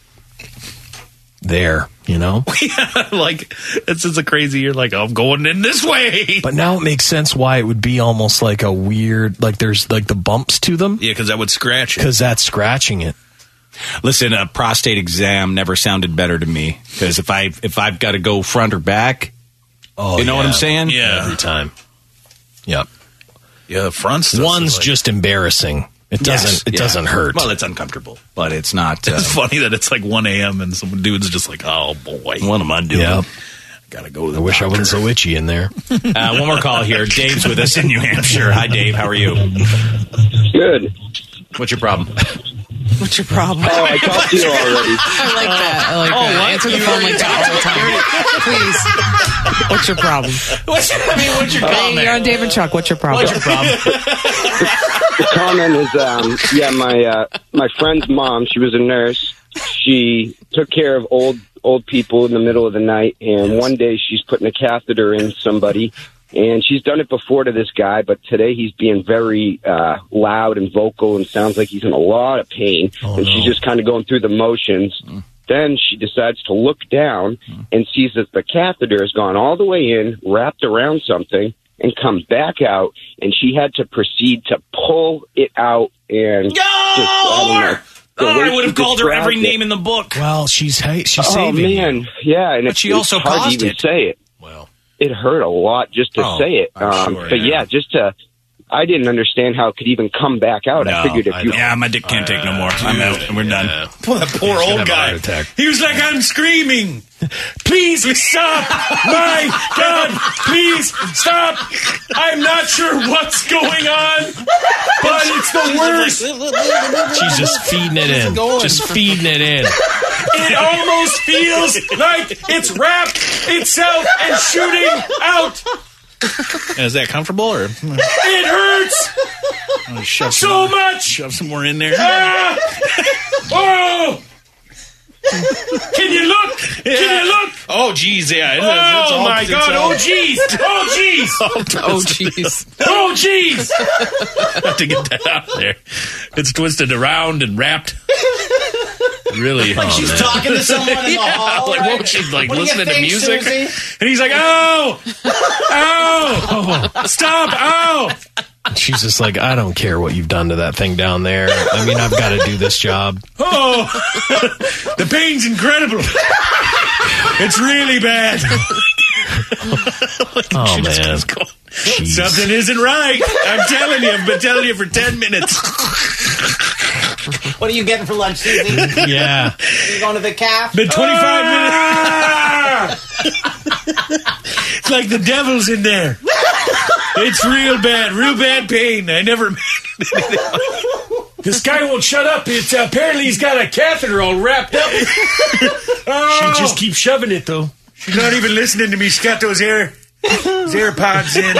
there, you know? like, it's just a crazy, you're like, I'm going in this way. But now it makes sense why it would be almost like a weird, like there's like the bumps to them. Yeah, because that would scratch it. Because that's scratching it. Listen, a prostate exam never sounded better to me because if I if I've got to go front or back, Oh, you know what I'm saying? Yeah. Every time. Yep. Yeah, the front stuff. One's is like, just embarrassing. It doesn't. Yes, it yeah. doesn't hurt. Well, it's uncomfortable, but it's not. Uh, It's funny that it's like one a.m. and some dude's just like, oh boy, what am I doing? Yep. gotta go to the I wish I doctor. wasn't so itchy in there. Uh, one more call here. Dave's with us in New Hampshire. Hi, Dave. How are you? Good. What's your problem? What's your problem? Oh, I talked to you already. I like that. I like Oh, that. what? Answer the You phone already like that all the time. Please. What's your problem? What's, I mean, what's your Hey, comment? you're on Dave and Chuck. What's your problem? What's your problem? The comment is, um, yeah, my uh, my friend's mom, she was a nurse. She took care of old old people in the middle of the night, and one day she's putting a catheter in somebody, and she's done it before to this guy, but today he's being very uh, loud and vocal and sounds like he's in a lot of pain, oh, and no. she's just kind of going through the motions. Mm. Then she decides to look down mm. and sees that the catheter has gone all the way in, wrapped around something, and come back out, and she had to proceed to pull it out and no! just, I don't know. Oh, I would have called her every it. name in the book. Well, she's she's oh, saving man. you. Yeah, and but it's, she it's also hard caused to even it. say it. Well, it hurt a lot just to oh, say it. Um, sure, but yeah. yeah, just to. I didn't understand how it could even come back out. No, I figured if I you. Yeah, my dick can't take no more. I'm out, and we're done. Yeah. Poor, that poor old guy. He was like, "I'm screaming. Please stop! My God, please stop! I'm not sure what's going on, but it's the worst." She's just feeding it in. Just feeding it in. It almost feels like it's wrapped itself and shooting out. Is that comfortable or? It hurts oh, shove so more, much. Shove some more in there. Ah! Oh! Can you look? Can yeah. you look? Oh, geez, yeah. It's, oh, it's all, my God. All... Oh, geez. Oh, geez. Oh, geez. Oh, geez. Have to get that out there. It's twisted around and wrapped. Really? Like oh, she's man. talking to someone in the yeah, hall. Like, right? Well, she's like what listening to think, music. Susie? And he's like, oh! Oh! Stop! Oh! She's just like, I don't care what you've done to that thing down there. I mean, I've got to do this job. Oh! The pain's incredible. It's really bad. Oh, man. Something isn't right. I'm telling you. I've been telling you for ten minutes. What are you getting for lunch, Susie? Yeah. You going to the calf? Been twenty-five ah! minutes. It's like the devil's in there. It's real bad. Real bad pain. I never... This guy won't shut up. It's uh, apparently he's got a catheter all wrapped up. Oh. She just keeps shoving it, though. She's not even listening to me. She's got those air, those AirPods in.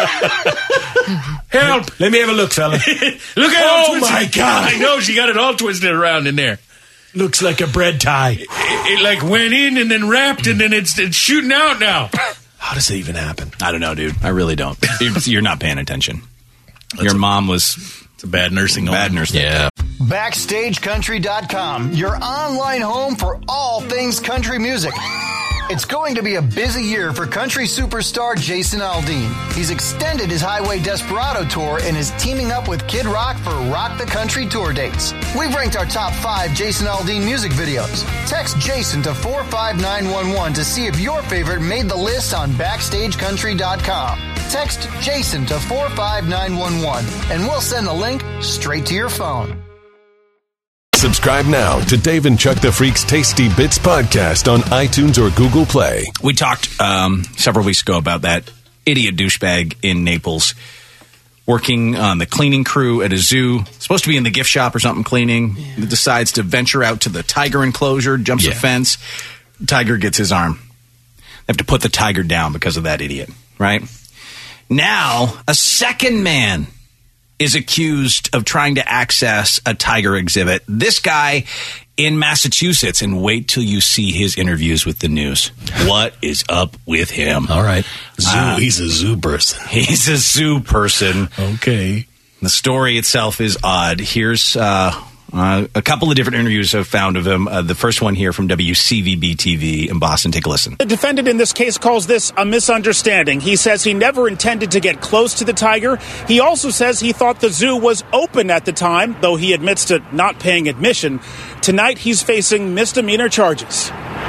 Help! Let me have a look, fella. Look at Oh, it. my God. I know. She got it all twisted around in there. Looks like a bread tie. It, it like went in and then wrapped and then it's, it's shooting out now. How does it even happen? I don't know, dude. I really don't. You're, you're not paying attention. That's Your a, mom was... It's a bad nursing home. Bad nursing. Yeah. Backstage Country dot com, your online home for all things country music. It's going to be a busy year for country superstar Jason Aldean. He's extended his Highway Desperado tour and is teaming up with Kid Rock for Rock the Country tour dates. We've ranked our top five Jason Aldean music videos. Text Jason to four five nine one one to see if your favorite made the list on Backstage Country dot com. Text Jason to four five nine one one and we'll send the link straight to your phone. Subscribe now to Dave and Chuck the Freak's Tasty Bits podcast on iTunes or Google Play. We talked um, several weeks ago about that idiot douchebag in Naples working on the cleaning crew at a zoo, supposed to be in the gift shop or something cleaning, yeah. decides to venture out to the tiger enclosure, jumps yeah. a fence, tiger gets his arm. They have to put the tiger down because of that idiot, right? Now, a second man is accused of trying to access a tiger exhibit. This guy in Massachusetts, and wait till you see his interviews with the news. What is up with him? All right. Zoo. Uh, he's a zoo person. He's a zoo person. Okay. The story itself is odd. Here's uh, uh, a couple of different interviews I've found of him. Uh, the first one here from W C V B T V in Boston. Take a listen. The defendant in this case calls this a misunderstanding. He says he never intended to get close to the tiger. He also says he thought the zoo was open at the time, though he admits to not paying admission. Tonight, he's facing misdemeanor charges.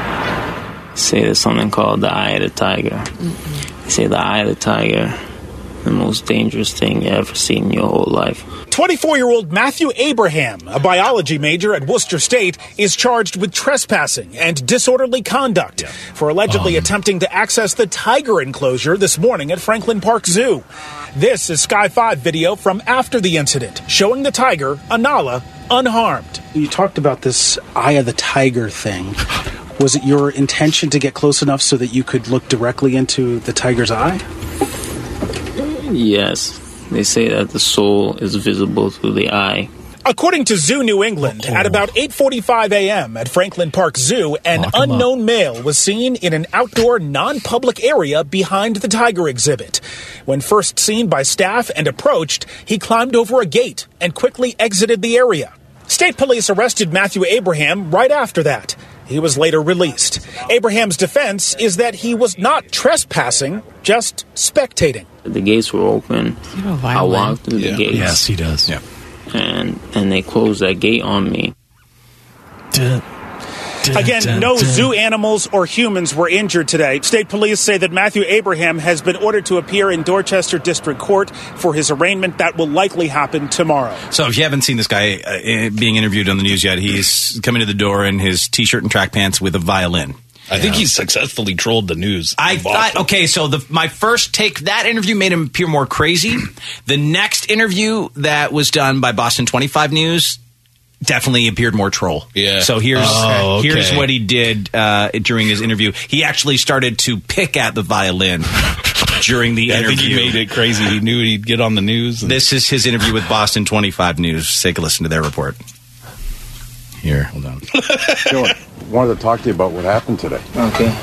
Say there's something called the eye of the tiger. Mm-mm. They say the eye of the tiger, the most dangerous thing you ever seen in your whole life. twenty-four-year-old Matthew Abraham, a biology major at Worcester State, is charged with trespassing and disorderly conduct yeah. for allegedly um. attempting to access the tiger enclosure this morning at Franklin Park Zoo. This is Sky five video from after the incident, showing the tiger, Anala, unharmed. You talked about this eye of the tiger thing. Was it your intention to get close enough so that you could look directly into the tiger's eye? Yes. They say that the soul is visible through the eye. According to Zoo New England, at about eight forty-five a.m. at Franklin Park Zoo, an Lock 'em up. unknown male was seen in an outdoor, non-public area behind the tiger exhibit. When first seen by staff and approached, he climbed over a gate and quickly exited the area. State police arrested Matthew Abraham right after that. He was later released. Abraham's defense is that he was not trespassing, just spectating. The gates were open. I walked through Yeah. the gates. Yes, he does. Yeah. And and they closed that gate on me. Again, no zoo animals or humans were injured today. State police say that Matthew Abraham has been ordered to appear in Dorchester District Court for his arraignment. That will likely happen tomorrow. So if you haven't seen this guy uh, being interviewed on the news yet, he's coming to the door in his T-shirt and track pants with a violin. I think he's successfully trolled the news. I thought, okay, so the, my first take, that interview made him appear more crazy. The next interview that was done by Boston twenty-five News definitely appeared more troll. Yeah. So here's Oh, okay. here's what he did uh, during his interview. He actually started to pick at the violin during the Yeah, I interview. think he made it crazy. He knew he'd get on the news. And This is his interview with Boston twenty-five News. Take a listen to their report. Here, hold on. Sure. Wanted to talk to you about what happened today. Okay.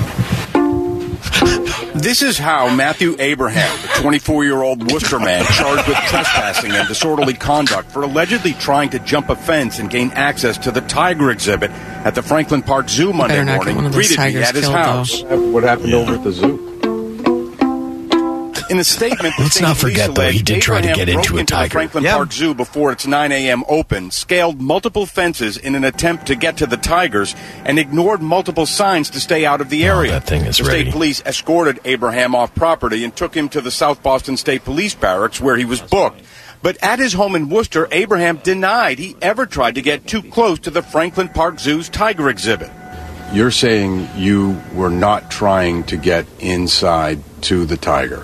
This is how Matthew Abraham, the twenty-four-year-old Worcester man charged with trespassing and disorderly conduct for allegedly trying to jump a fence and gain access to the tiger exhibit at the Franklin Park Zoo Monday Better not get morning, one of those greeted me tigers at his killed, house. though. What happened over at the zoo? In a statement, the Let's state not police forget, though, he alleged did try to Abraham get into broke a into tiger. the Franklin Yeah. Park Zoo before its nine a.m. open, scaled multiple fences in an attempt to get to the tigers, and ignored multiple signs to stay out of the Oh, area. that thing is the ready. state police escorted Abraham off property and took him to the South Boston State Police Barracks, where he was booked. But at his home in Worcester, Abraham denied he ever tried to get too close to the Franklin Park Zoo's tiger exhibit. You're saying you were not trying to get inside to the tiger?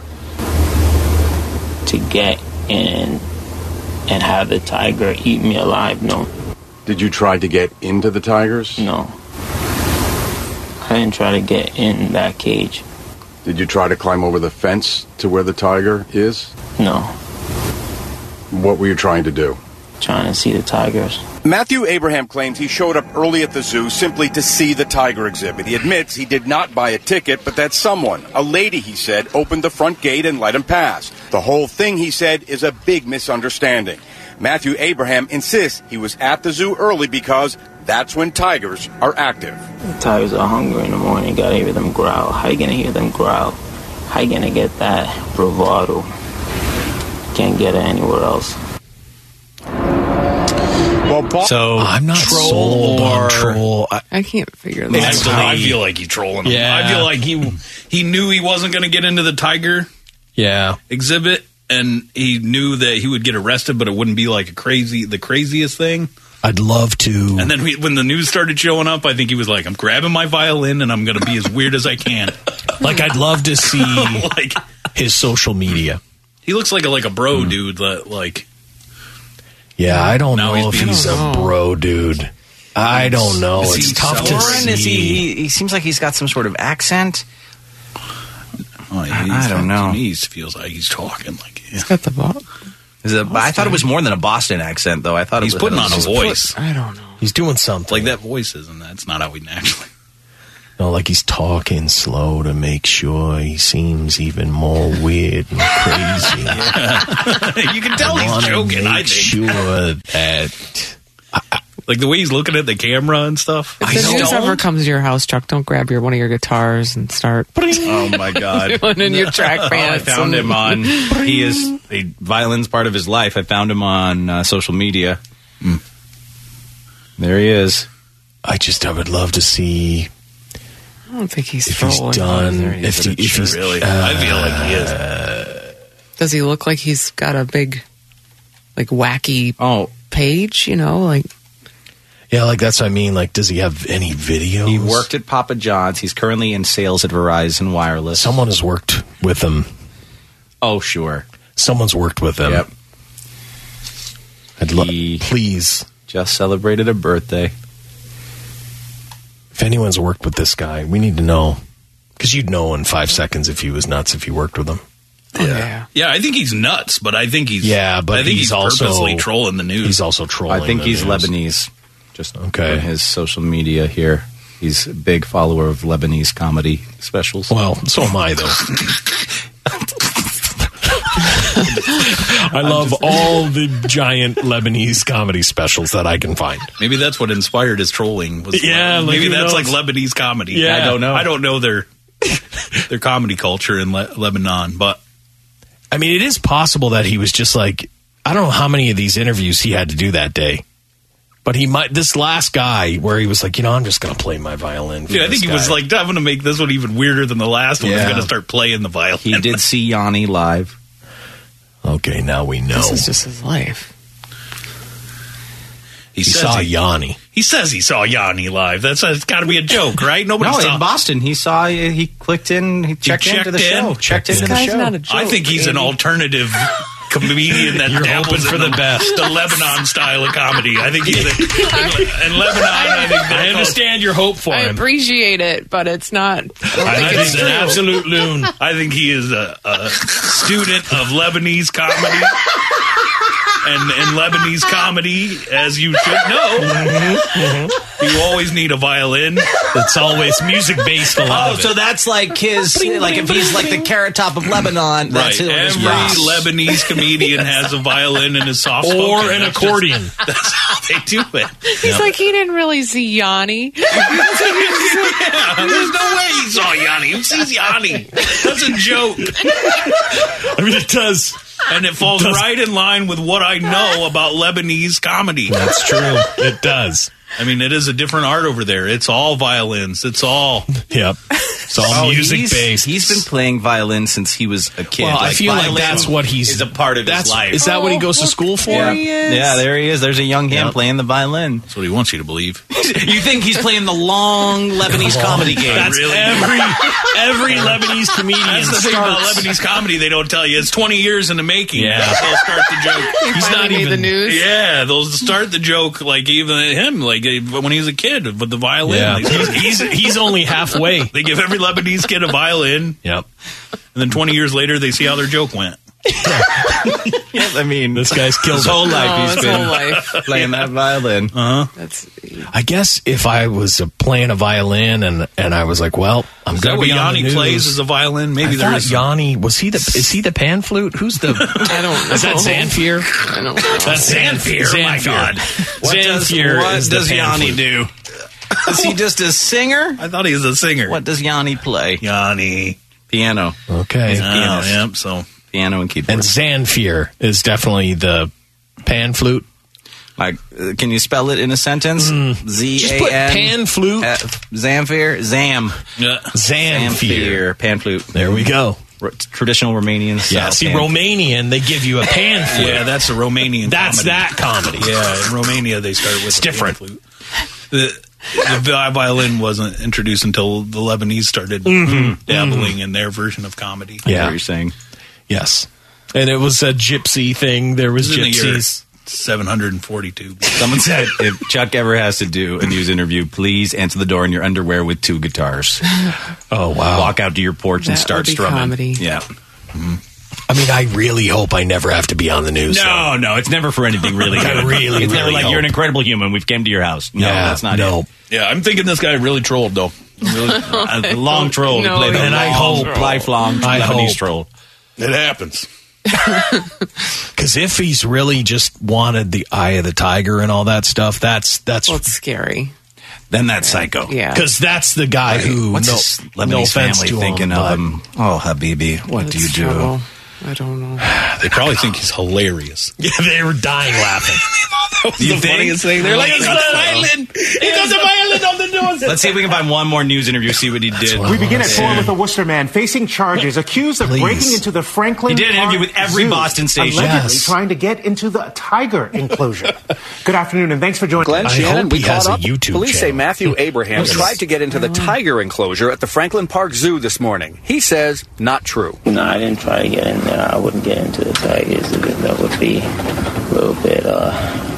To get in and have the tiger eat me alive, no. Did you try to get into the tigers? No. I didn't try to get in that cage. Did you try to climb over the fence to where the tiger is? No. What were you trying to do? Trying to see the tigers. Matthew Abraham claims he showed up early at the zoo simply to see the tiger exhibit. He admits he did not buy a ticket, but that someone, a lady, he said, opened the front gate and let him pass. The whole thing, he said, is a big misunderstanding. Matthew Abraham insists he was at the zoo early because that's when tigers are active. The tigers are hungry in the morning. You gotta hear them growl. How you gonna hear them growl? How you gonna get that bravado? Can't get it anywhere else. Well, So I'm not troll sold or on troll. I, I can't figure I, this feel- out. I feel like he's trolling him. Yeah. I feel like he he knew he wasn't going to get into the tiger yeah. exhibit, and he knew that he would get arrested, but it wouldn't be like a crazy, the craziest thing. I'd love to. And then we, when the news started showing up, I think he was like, "I'm grabbing my violin and I'm going to be as weird as I can." Like, I'd love to see Like his social media. he looks like a like a bro dude. That, like Yeah, I don't Now know he's if being- he's I don't a know. bro dude. I don't know. Is It's he tough to foreign? see. Is he, he, he seems like he's got some sort of accent. oh, he's, I don't know. To me, he feels like he's talking like yeah. Got the bo- Is it, I thought it was more than a Boston accent, though. I thought he's it was, putting on a he's voice. I don't know. He's doing something. Like that voice isn't that? It's not how he naturally. No, like he's talking slow to make sure he seems even more weird and crazy. You can tell I he's wanna joking. I make think. sure that Like the way he's looking at the camera and stuff. If the news ever comes to your house, Chuck, don't grab your one of your guitars and start. Oh my God! Doing in your track Oh, I pants. found him on. He is a violin's part of his life. I found him on uh, social media. Mm. There he is. I just I would love to see I don't think he's if he's trolling. done. either. If, he, if he's really, uh, I feel like he is. Does he look like he's got a big, like wacky Oh, page? You know, like yeah, like that's what I mean. Like, does he have any videos? he worked at Papa John's. He's currently in sales at Verizon Wireless. Someone has worked with him. Oh, sure. Someone's worked with him. Yep. I'd lo- He- please, Just celebrated a birthday. if anyone's worked with this guy, we need to know because you'd know in five seconds if he was nuts if you worked with him. Yeah. yeah, I think he's nuts, but I think he's Yeah, but I think he's he's, also- purposely trolling the news. He's also trolling. I think the he's news. Lebanese. Just Okay. on his social media here. He's a big follower of Lebanese comedy specials. Well, so am I, though. I love all the giant Lebanese comedy specials that I can find. Maybe that's what inspired his trolling. Was Yeah, like, maybe who that's knows? like Lebanese comedy. Yeah. I don't know. I don't know their their comedy culture in Le- Lebanon, but I mean, it is possible that he was just like, I don't know how many of these interviews he had to do that day. But he might, this last guy where he was like, you know, I'm just going to play my violin. for yeah, I this think he was guy. like, I'm going to make this one even weirder than the last one. He's Yeah. going to start playing the violin. He did see Yanni live. Okay, now we know. This is just his life. He, He says saw he, Yanni. he says he saw Yanni live. That's it's got to be a joke, right? Nobody No, saw. in Boston, he saw, he clicked in, he checked, checked into the in? show. Checked This into the guy's show. not a joke. I think he's an Andy. alternative comedian that You're dabbles hoping for in the best. the Lebanon style of comedy. I think he's a, in, in Lebanon. I think I they're understand your hope for I him. appreciate it, but it's not. I don't I think think it's he's true. an absolute loon. I think he is a, a student of Lebanese comedy. And in Lebanese comedy, as you should know, Mm-hmm. you always need a violin. It's always music based. A lot Oh, of so it. that's like his, like if he's like the carrot top of Lebanon, that's Right. who it is. Every Yes. Lebanese comedian has a violin in his soft Or spoken. an That's accordion. Just, that's how they do it. He's like, he didn't really see Yanni. Yeah, there's no way he saw Yanni. Who sees Yanni? That's a joke. I mean, it does. And it falls Does- right in line with what I know about Lebanese comedy. That's true. It does. I mean, it is a different art over there. It's all violins. It's all. Yep. It's all Oh, music he's, based. He's been playing violin since he was a kid. Well, I feel like violin that's what he's- is a part of that's- his life. is that what he goes to school for? Yeah. he is. Yeah, there he is. There's a young him Yep. playing the violin. That's what he wants you to believe. You think he's playing the long Lebanese comedy game? That's Really? every every Lebanese comedian That's the thing about starts. Lebanese comedy. They don't tell you. It's twenty years in the making. Yeah. They'll start the joke. He He's finally not made even- the news. Yeah, they'll start the joke like even him, like when he was a kid with the violin. Yeah, They, he's, he's he's only halfway. they give every Lebanese kid a violin, Yep. and then twenty years later, they see how their joke went. Yes, I mean, This guy's killed his it. whole life Oh, he's his been whole life. playing that violin. Uh huh. That's I guess if I was uh, playing a violin and and I was like, well, I'm Is going that to what be on the Yanni news. plays as a violin? Maybe I there thought is. Yanni was he the is he the pan flute? Who's the? I don't know. Is that Zanfir? I don't know. That's Zanfir. Oh my God. What does, Zanfir what is the does pan Yanni flute. do? Is he just a singer? I thought he was a singer. What does Yanni play? Yanni? Piano. Okay. He's a Oh, pianist. yep. So Piano and keyboard. And Zanfir is definitely the pan flute. Like, uh, can you spell it in a sentence? Z Just A put N pan flute. F- Zamfir, Zam, yeah. Zanfir. pan flute. There we go. R- traditional Romanian. Yeah, style see, pan- Romanian, they give you a pan flute. Yeah, that's a Romanian. That's comedy. that comedy. Yeah, in Romania they started with It's the pan different. flute. The, the vi- violin wasn't introduced until the Lebanese started Mhm. dabbling in their version of comedy. I know Yeah. what you're saying. Yes. And it was a gypsy thing. There was This is in the year gypsies. seven hundred forty-two. Someone said if Chuck ever has to do a news interview, please answer the door in your underwear with two guitars. Oh, wow. Walk out to your porch and That start would be strumming. comedy. Yeah. I mean, I really hope I never have to be on the news. No, no, it's never for anything really. I good. really, it's never really like hope. you're an incredible human. We've came to your house. No, Yeah, that's not no. it. Yeah, I'm thinking this guy really trolled though. Really, A long troll. No, he played a and I long, hope- lifelong I Lebanese hope. troll. it happens. Because if he's really just wanted the eye of the tiger and all that stuff, that's that's Well, it's scary. Then that's psycho. Yeah. because that's the guy who. What's no, his Lebanese no offense family to thinking him, of but- him? Oh, Habibi, what do you It's do? trouble. I don't know. They probably think he's hilarious. Yeah, they were dying laughing. You the think? funniest thing. They're like, I he's think got a so. violin. He got the violin on the news. Let's see if we can find one more news interview. See what he did. what We begin at four Yeah. with a Worcester man facing charges accused of Please. breaking into the Franklin He did an interview Park with every Zoo, Boston station. allegedly Yes. trying to get into the tiger enclosure. Good afternoon, and thanks for joining Glenn us. I Shannon, hope we he has caught a up. YouTube Police say channel. Matthew Abraham Yes. tried to get into the tiger enclosure at the Franklin Park Zoo this morning. He says not true. No, I didn't try to get in there. I wouldn't get into the tigers. That would be a little bit uh,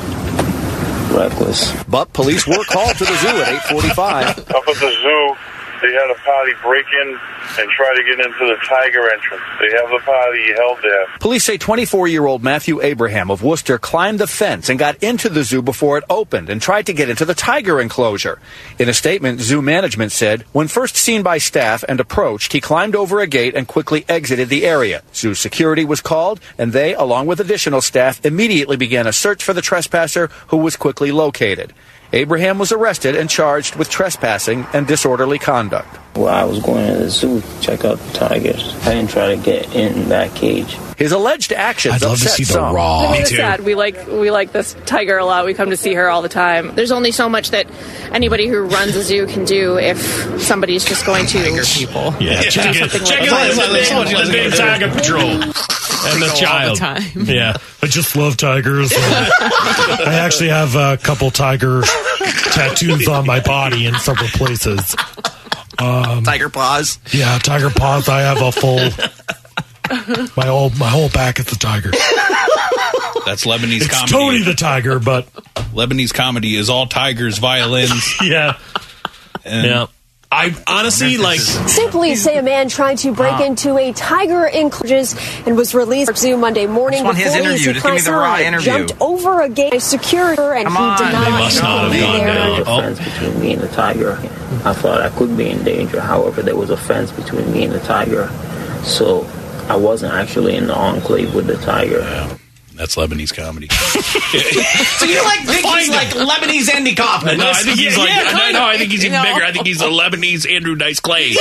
reckless. But police were called to the zoo at eight forty-five. Up at the zoo, They had a party break in and try to get into the Tiger entrance. They have the party held there. Police say twenty-four-year-old Matthew Abraham of Worcester climbed the fence and got into the zoo before it opened and tried to get into the tiger enclosure. In a statement, zoo management said, when first seen by staff and approached, he climbed over a gate and quickly exited the area. Zoo security was called, and they, along with additional staff, immediately began a search for the trespasser, who was quickly located. Abraham was arrested and charged with trespassing and disorderly conduct. Well, I was going to the zoo to check out the tigers. I didn't try to get in that cage. His alleged actions I'd love upset to see the some. raw. Me too. Sad. We like we like this tiger a lot. We come to see her all the time. There's only so much that anybody who runs a zoo can do if somebody's just going to tiger people. Yeah, do check it. something Check like it. that. The big Tiger Patrol and the child. Yeah, I just love tigers. I actually have a couple tiger tattoos on my body in several places. Um, tiger paws. Yeah, tiger paws. I have a full. My whole my whole back is the tiger. That's Lebanese It's comedy. Tony the Tiger, but Lebanese comedy is all tigers, violins. yeah, and yeah. I honestly like. State police say a man tried to break Wow. into a tiger enclosure and was released from zoo Monday morning. I just want his before he interview. Just give me the raw interview. Jumped over a gate, secured her, and Come he on. denied They must not have being gone there. down. There was a fence between me and the tiger. I thought I could be in danger. However, there was a fence between me and the tiger. So I wasn't actually in the enclave with the tiger. Yeah. That's Lebanese comedy. So you like think he's like Lebanese Andy Kaufman? No, I think he's Yeah, like yeah, no, kind no, of. I think he's even You know? bigger. I think he's a Lebanese Andrew Dice Clay.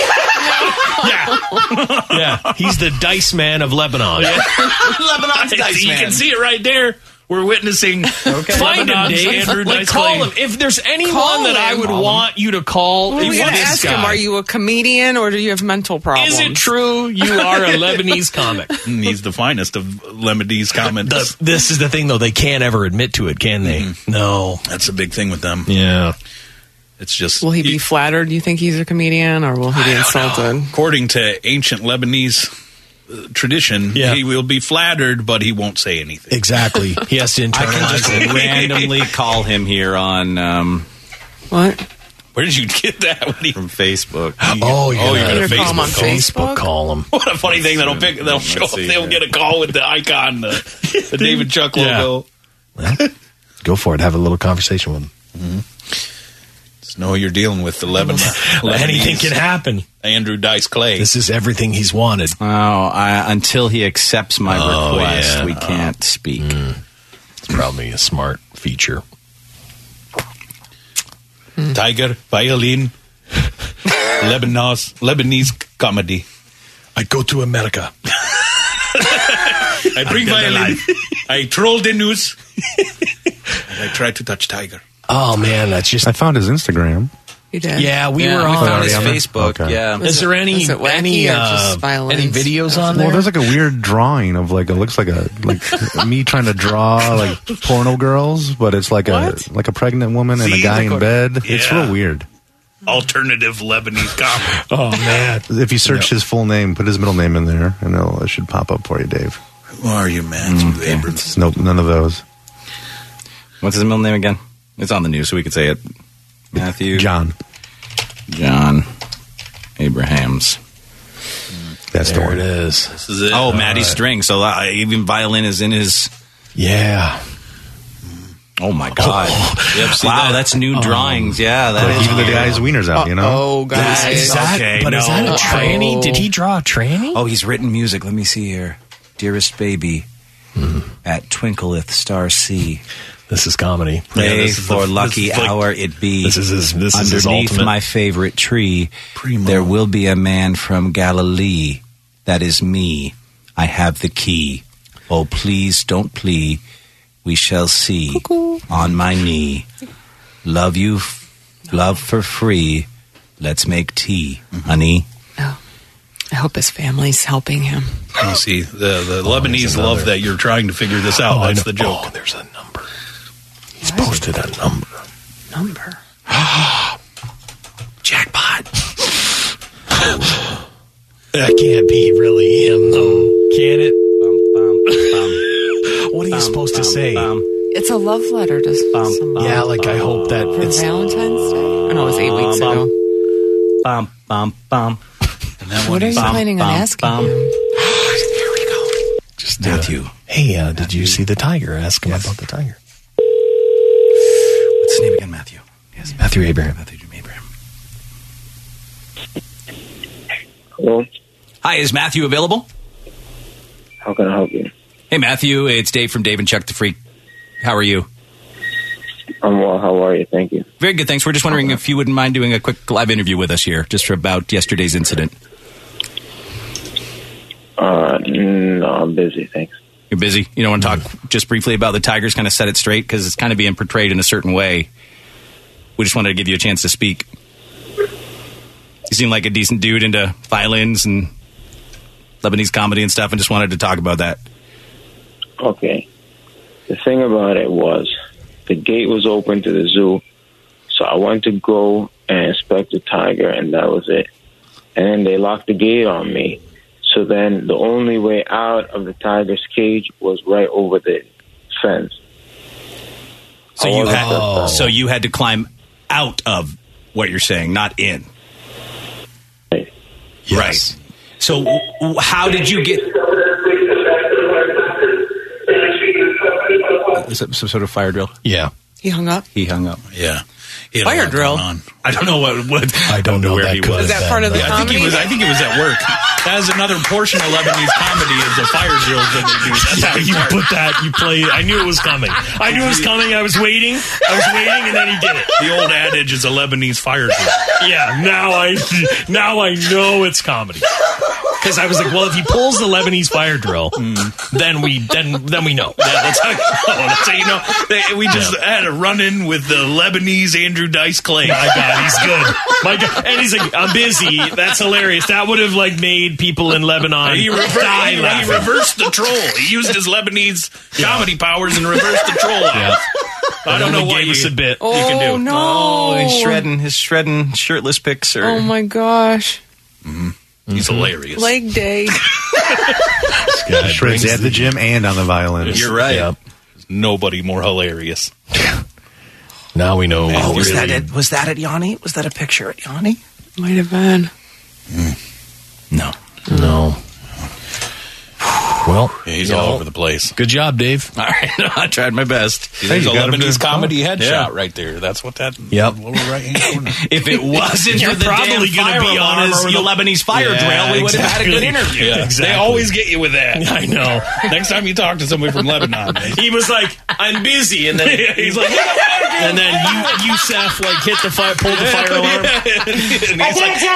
Yeah, he's the dice man of Lebanon. Lebanon's dice You man. can see it right there. We're witnessing Find him, Lebanon's Dave. Andrew Like, Dice call Clay. him. If there's anyone Call that I him. would Call him. want you to call, Well, it's we gotta this ask guy. him: are you a comedian or do you have mental problems? Is it true you are a Lebanese comic? Mm, He's the finest of Lebanese comments. The- this is the thing, though. They can't ever admit to it, can they? No. That's a big thing with them. Yeah. It's just. Will he be flattered? Do you think he's a comedian, or will he be I don't insulted? know. According to ancient Lebanese uh, tradition, Yeah. he will be flattered, but he won't say anything. Exactly. He has to I can internalize just it. randomly call him here on um, What? Where did you get that? What do you- from Facebook. Oh, you're Oh, you're gonna gonna call him on Facebook call. Facebook? Facebook call him. What a funny thing! They'll pick. They'll Let's show up. see They'll here. get a call with the icon, the, the David Chuck Yeah. logo. Go for it. Have a little conversation with him. Just know you're dealing with the Lebanon. Anything can happen. Andrew Dice Clay. This is everything he's wanted. Oh, I, until he accepts my Oh, request, yeah. we can't speak. It's probably a smart feature. Tiger, violin, Lebanese, Lebanese comedy. I go to America. I bring violin. I troll the news. And I try to touch Tiger. Oh, man, that's just... I found his Instagram. You did? Yeah, we Yeah, were we on... found his on there? Facebook. Okay. Yeah. Is there any is it wacky any or uh, just violins? any videos on Well, there? there's like a weird drawing of like it looks like a like me trying to draw like porno girls, but it's like What? a like a pregnant woman and See, a guy look in what- bed. It's Yeah. real weird. Alternative Lebanese comedy. Oh man, If you search his full name, put his middle name in there, and it'll, it should pop up for you, Dave. Who are you, Matthew Abrams? Nope, none of those. What's his middle name again? It's on the news, so we could say it. Matthew John. John Abrahams. That's the there one. it is. This is it. Oh, All Matty right. String. So uh, even violin is in his. Yeah. Oh my God! Yep, see wow, that? that's new drawings. Yeah, that Like is even the weird. guy's wiener's out, you know? Oh, guys. Is that, Okay, but is no. that a tranny? Did he draw a tranny? Oh, he's written music. Let me see here. Dearest baby, at twinkleth star sea. This is comedy. Pray Yeah, this is for the- lucky this is like- hour it be. This is his, this is his Underneath ultimate. my favorite tree, Primo. there will be a man from Galilee. That is me. I have the key. Oh, please don't plea. We shall see. Cuckoo. On my knee. Love you. F- love for free. Let's make tea, honey. Oh. I hope his family's helping him. You see, the, the Lebanese love that you're trying to figure this out. Oh, I That's know. the joke. Oh, there's a number. He's posted a number. Number. Jackpot. That can't be really him, though. Can it? What are you supposed to say? It's a love letter to somebody. Yeah, like I hope that For it's. Valentine's Day? Oh, no, it was eight weeks ago. bum, bum, bum. And that What are you bum, planning on bum, asking bum. him? There we go. Just Matthew. Uh, hey, uh, did you see the tiger? Ask him Yes. about the tiger. What's his name again, Matthew? Yes, Matthew Abraham. Matthew Abraham. Hello? Hi, is Matthew available? How can I help you? Hey, Matthew, it's Dave from Dave and Chuck the Freak. How are you? I'm well. How are you? Thank you. Very good, thanks. We're just wondering if you wouldn't mind doing a quick live interview with us here, just for about yesterday's incident. Uh, no, I'm busy. Thanks. You're busy? You don't want to talk just briefly about the Tigers, kind of set it straight, because it's kind of being portrayed in a certain way. We just wanted to give you a chance to speak. You seem like a decent dude into violins and Lebanese comedy and stuff, and just wanted to talk about that. Okay. The thing about it was the gate was open to the zoo, so I went to go and inspect the tiger, and that was it. And then they locked the gate on me. So then the only way out of the tiger's cage was right over the fence. So I you wasn't had, sure. so you had to climb out of what you're saying, not in. Right. Right. So w- how did you get... Is that some sort of fire drill? Yeah. He hung up? He hung up. Yeah. He had a Fire lot drill? going on. I don't know what. what I don't know where that he could was. Is that part of the Yeah, I think he comedy? was. I think he was at work. That is another portion of Lebanese comedy is the fire drills that they do. That's Yeah, a big you part. put that, you play, I knew it was coming. I knew it was coming, I was waiting, I was waiting, and then he did it. The old adage is a Lebanese fire drill. Yeah, now I, now I know it's comedy. Because I was like, well, if he pulls the Lebanese fire drill, then we, then, then we know. Yeah, that's how, oh, that's how you know. They, we just had a run-in with the Lebanese Andrew Dice Clay. My God, he's good. My God, and he's like, I'm busy. That's hilarious. That would have like made people in Lebanon He, rever- die he, he laughing. reversed the troll. He used his Lebanese comedy powers and reversed the troll out. Yeah. I don't know what gave you, us a bit. Oh, you can do. no. Oh, he's shredding. His shredding shirtless pics. Or... Oh, my gosh. He's hilarious. Leg day. He shreds at the gym and on the violin. You're right. Yep. Nobody more hilarious. Now we know. Oh, was really- that it? Was that at Yanni? Was that a picture at Yanni? Might have been. No. No. Well, Yeah, he's you all know, over the place. Good job, Dave. All right. I tried my best. There's you a got him Lebanese to- comedy oh, headshot yeah. right there. That's what that. Yep. What we're right hand corner. If it wasn't You're for the probably damn gonna fire be on alarm his- or the Lebanese fire Yeah, drill, we would have had a good exactly. interview. Yeah, Exactly. they always get you with that. I know. Next time you talk to somebody from Lebanon, He was like, I'm busy, and then he's like, and then you, Youssef, like hit the fire, pulled the fire alarm. and he's like,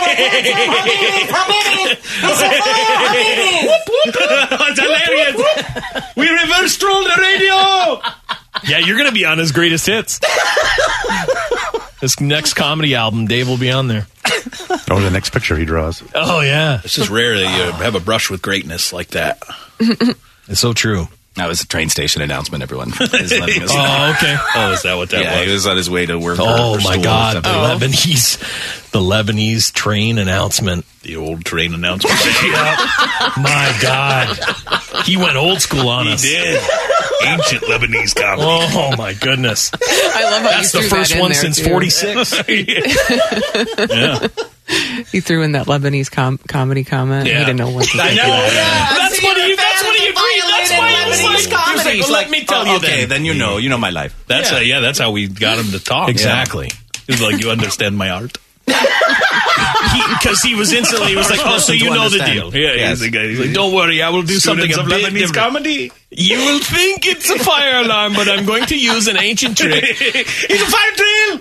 It's hilarious. We reverse troll the radio. Yeah, you're gonna be on his greatest hits. This next comedy album, Dave will be on there. Or the next picture he draws. Oh yeah, it's just rare that you have a brush with greatness like that. It's so true. That was a train station announcement, everyone. Oh, okay. Oh, is that what that yeah, was? he was on his way to work. Oh or my school or God, something. the Lebanese, the Lebanese train announcement. The old train announcement. My God, he went old school on He us. did. Ancient Lebanese comedy. Oh my goodness, I love how that's you the threw first that in one there, since too. forty-six. Yeah. He threw in that Lebanese com- comedy comment. Yeah. He didn't know what to I think know. about it. Yeah. That's what he. That's what he agreed. That's why he was like, he was like, well, let me tell oh, you okay, then. then you know. You know my life. That's Yeah. yeah. yeah, that's how we got him to talk. Exactly. Yeah. He was like, you understand my art? Because he, he was instantly, he was like, oh, so To you know the understand. deal. Yeah, Yes. he's, the guy, He's like, don't worry, I will do something Students a of bit Lebanese different. comedy. You will think it's a fire alarm, but I'm going to use an ancient trick. It's a fire drill.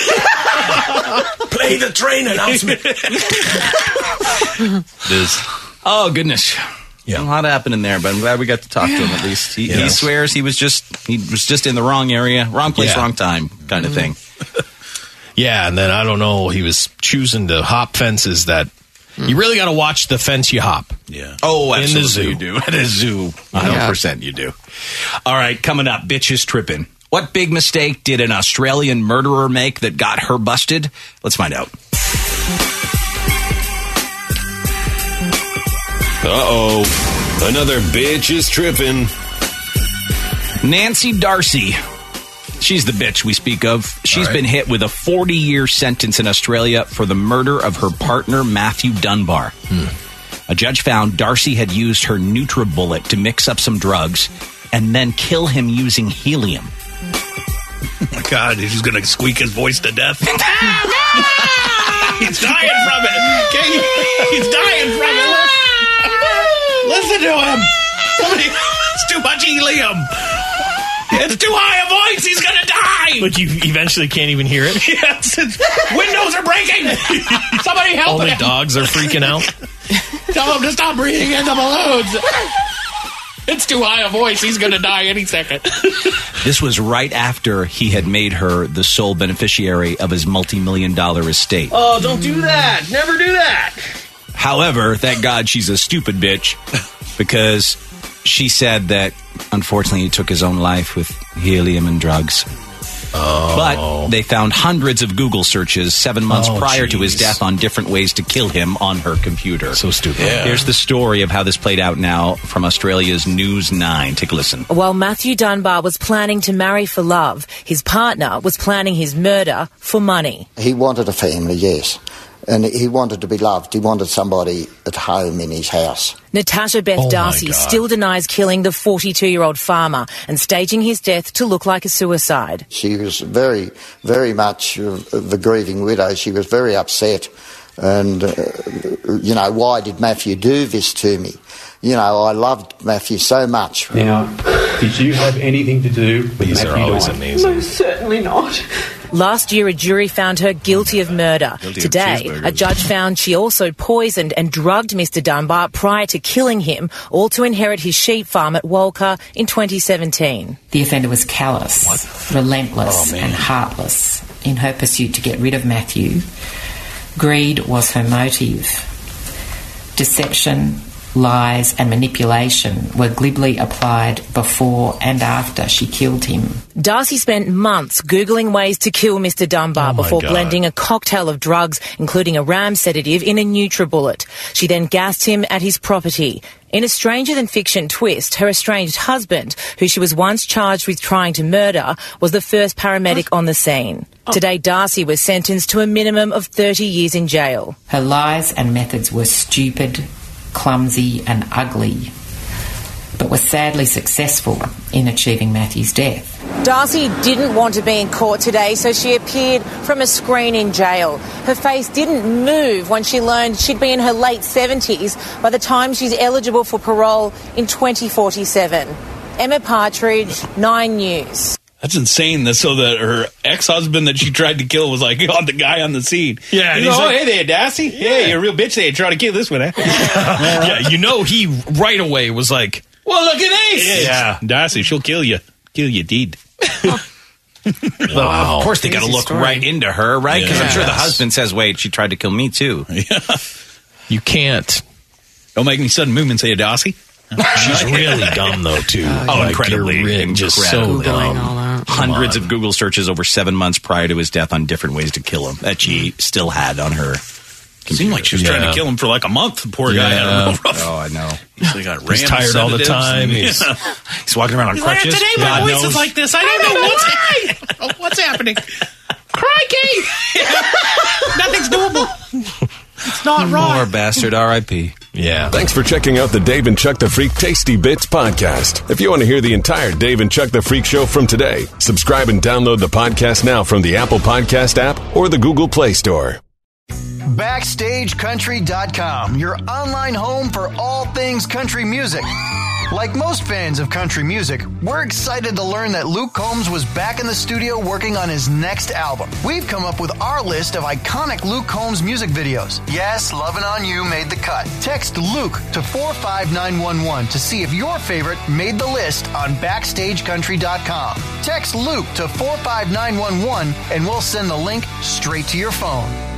Play the train announcement. This. Oh goodness. Yeah. A lot happening there, but I'm glad we got to talk to him at least. He, he Yes. swears he was just he was just in the wrong area, wrong place, Yeah. wrong time, kind of thing. Yeah, and then I don't know, he was choosing to hop fences that you really got to watch the fence you hop. Yeah. Oh, In the absolutely zoo. you do. At a zoo, one hundred percent you do. All right, coming up, bitches tripping. What big mistake did an Australian murderer make that got her busted? Let's find out. Uh-oh. Another bitch is tripping. Nancy Darcy She's the bitch we speak of. She's right. been hit with a forty-year sentence in Australia for the murder of her partner, Matthew Dunbar. Hmm. A judge found Darcy had used her NutriBullet to mix up some drugs and then kill him using helium. Oh, my God. He's going to squeak his voice to death. He's dying from it. Okay? He's dying from it. Listen to him. Somebody, it's too much helium. It's too high a voice. He's going to die. Like you eventually can't even hear it. Yes, it's, windows are breaking. Somebody help All him. the dogs are freaking out. Tell him to stop breathing in the balloons. It's too high a voice. He's going to die any second. This was right after he had made her the sole beneficiary of his multi-million dollar estate. Oh, don't do that. Never do that. However, thank God she's a stupid bitch because she said that, unfortunately, he took his own life with helium and drugs. Oh. But they found hundreds of Google searches seven months Oh, prior geez. to his death on different ways to kill him on her computer. So stupid. Yeah. Here's the story of how this played out now from Australia's News nine. Take a listen. While Matthew Dunbar was planning to marry for love, his partner was planning his murder for money. He wanted a family, yes. And he wanted to be loved. He wanted somebody at home in his house. Natasha Beth Oh, my Darcy God. still denies killing the forty-two-year-old farmer and staging his death to look like a suicide. She was very, very much of the grieving widow. She was very upset. And, uh, you know, why did Matthew do this to me? You know, I loved Matthew so much. Now, did you have anything to do with These Matthew are always dying? amazing. Most certainly not. Last year, a jury found her guilty of murder. Guilty of Today, cheeseburgers. a judge found she also poisoned and drugged Mister Dunbar prior to killing him, all to inherit his sheep farm at Walker in twenty seventeen. The offender was callous, relentless, Oh, man. and heartless in her pursuit to get rid of Matthew. Greed was her motive. Deception, lies, and manipulation were glibly applied before and after she killed him. Darcy spent months Googling ways to kill Mister Dunbar Oh, my before God. blending a cocktail of drugs, including a ram sedative, in a NutriBullet. She then gassed him at his property. In a stranger-than-fiction twist, her estranged husband, who she was once charged with trying to murder, was the first paramedic on the scene. Today, Darcy was sentenced to a minimum of thirty years in jail. Her lies and methods were stupid, clumsy, and ugly, but were sadly successful in achieving Matthew's death. Darcy didn't want to be in court today, so she appeared from a screen in jail. Her face didn't move when she learned she'd be in her late seventies by the time she's eligible for parole in twenty forty-seven. Emma Partridge, Nine News. That's insane. That so that her ex-husband that she tried to kill was like on the guy on the scene. Yeah, and You he's know, like- hey there, Darcy. Yeah, you're a real bitch. They trying to kill this one, eh? Yeah, you know he right away was like, Well, look at this. Yeah. Darcy, she'll kill you. Kill you, deed. Well, of course, they got to Crazy look story. right into her, right? Because I'm sure the Yes. husband says, wait, she tried to kill me too. you can't. Don't make any sudden movements, here, Darcy. She's really dumb, though, too. Oh, Like, incredibly. you're really just so incredibly. dumb. Hundreds of Google searches over seven months prior to his death on different ways to kill him that she still had on her. Seemed like she was trying to kill him for like a month. The poor guy had a real rough. Oh, I know. He's, like got He's ram tired all the sedatives time. and- He's- Yeah. He's walking around on He's like, crutches. today my God voice knows. is like this. I don't know what's, oh, what's happening. Crikey! Nothing's doable. It's not More right. bastard R I P Yeah. Thanks for checking out the Dave and Chuck the Freak Tasty Bits podcast. If you want to hear the entire Dave and Chuck the Freak show from today, subscribe and download the podcast now from the Apple Podcast app or the Google Play Store. Backstage Country dot com, your online home for all things country music. Like most fans of country music, we're excited to learn that Luke Combs was back in the studio working on his next album. We've come up with our list of iconic Luke Combs music videos. Yes, Lovin' On You made the cut. Text Luke to four five nine one one to see if your favorite made the list on Backstage Country dot com. Text Luke to four five nine one one and we'll send the link straight to your phone.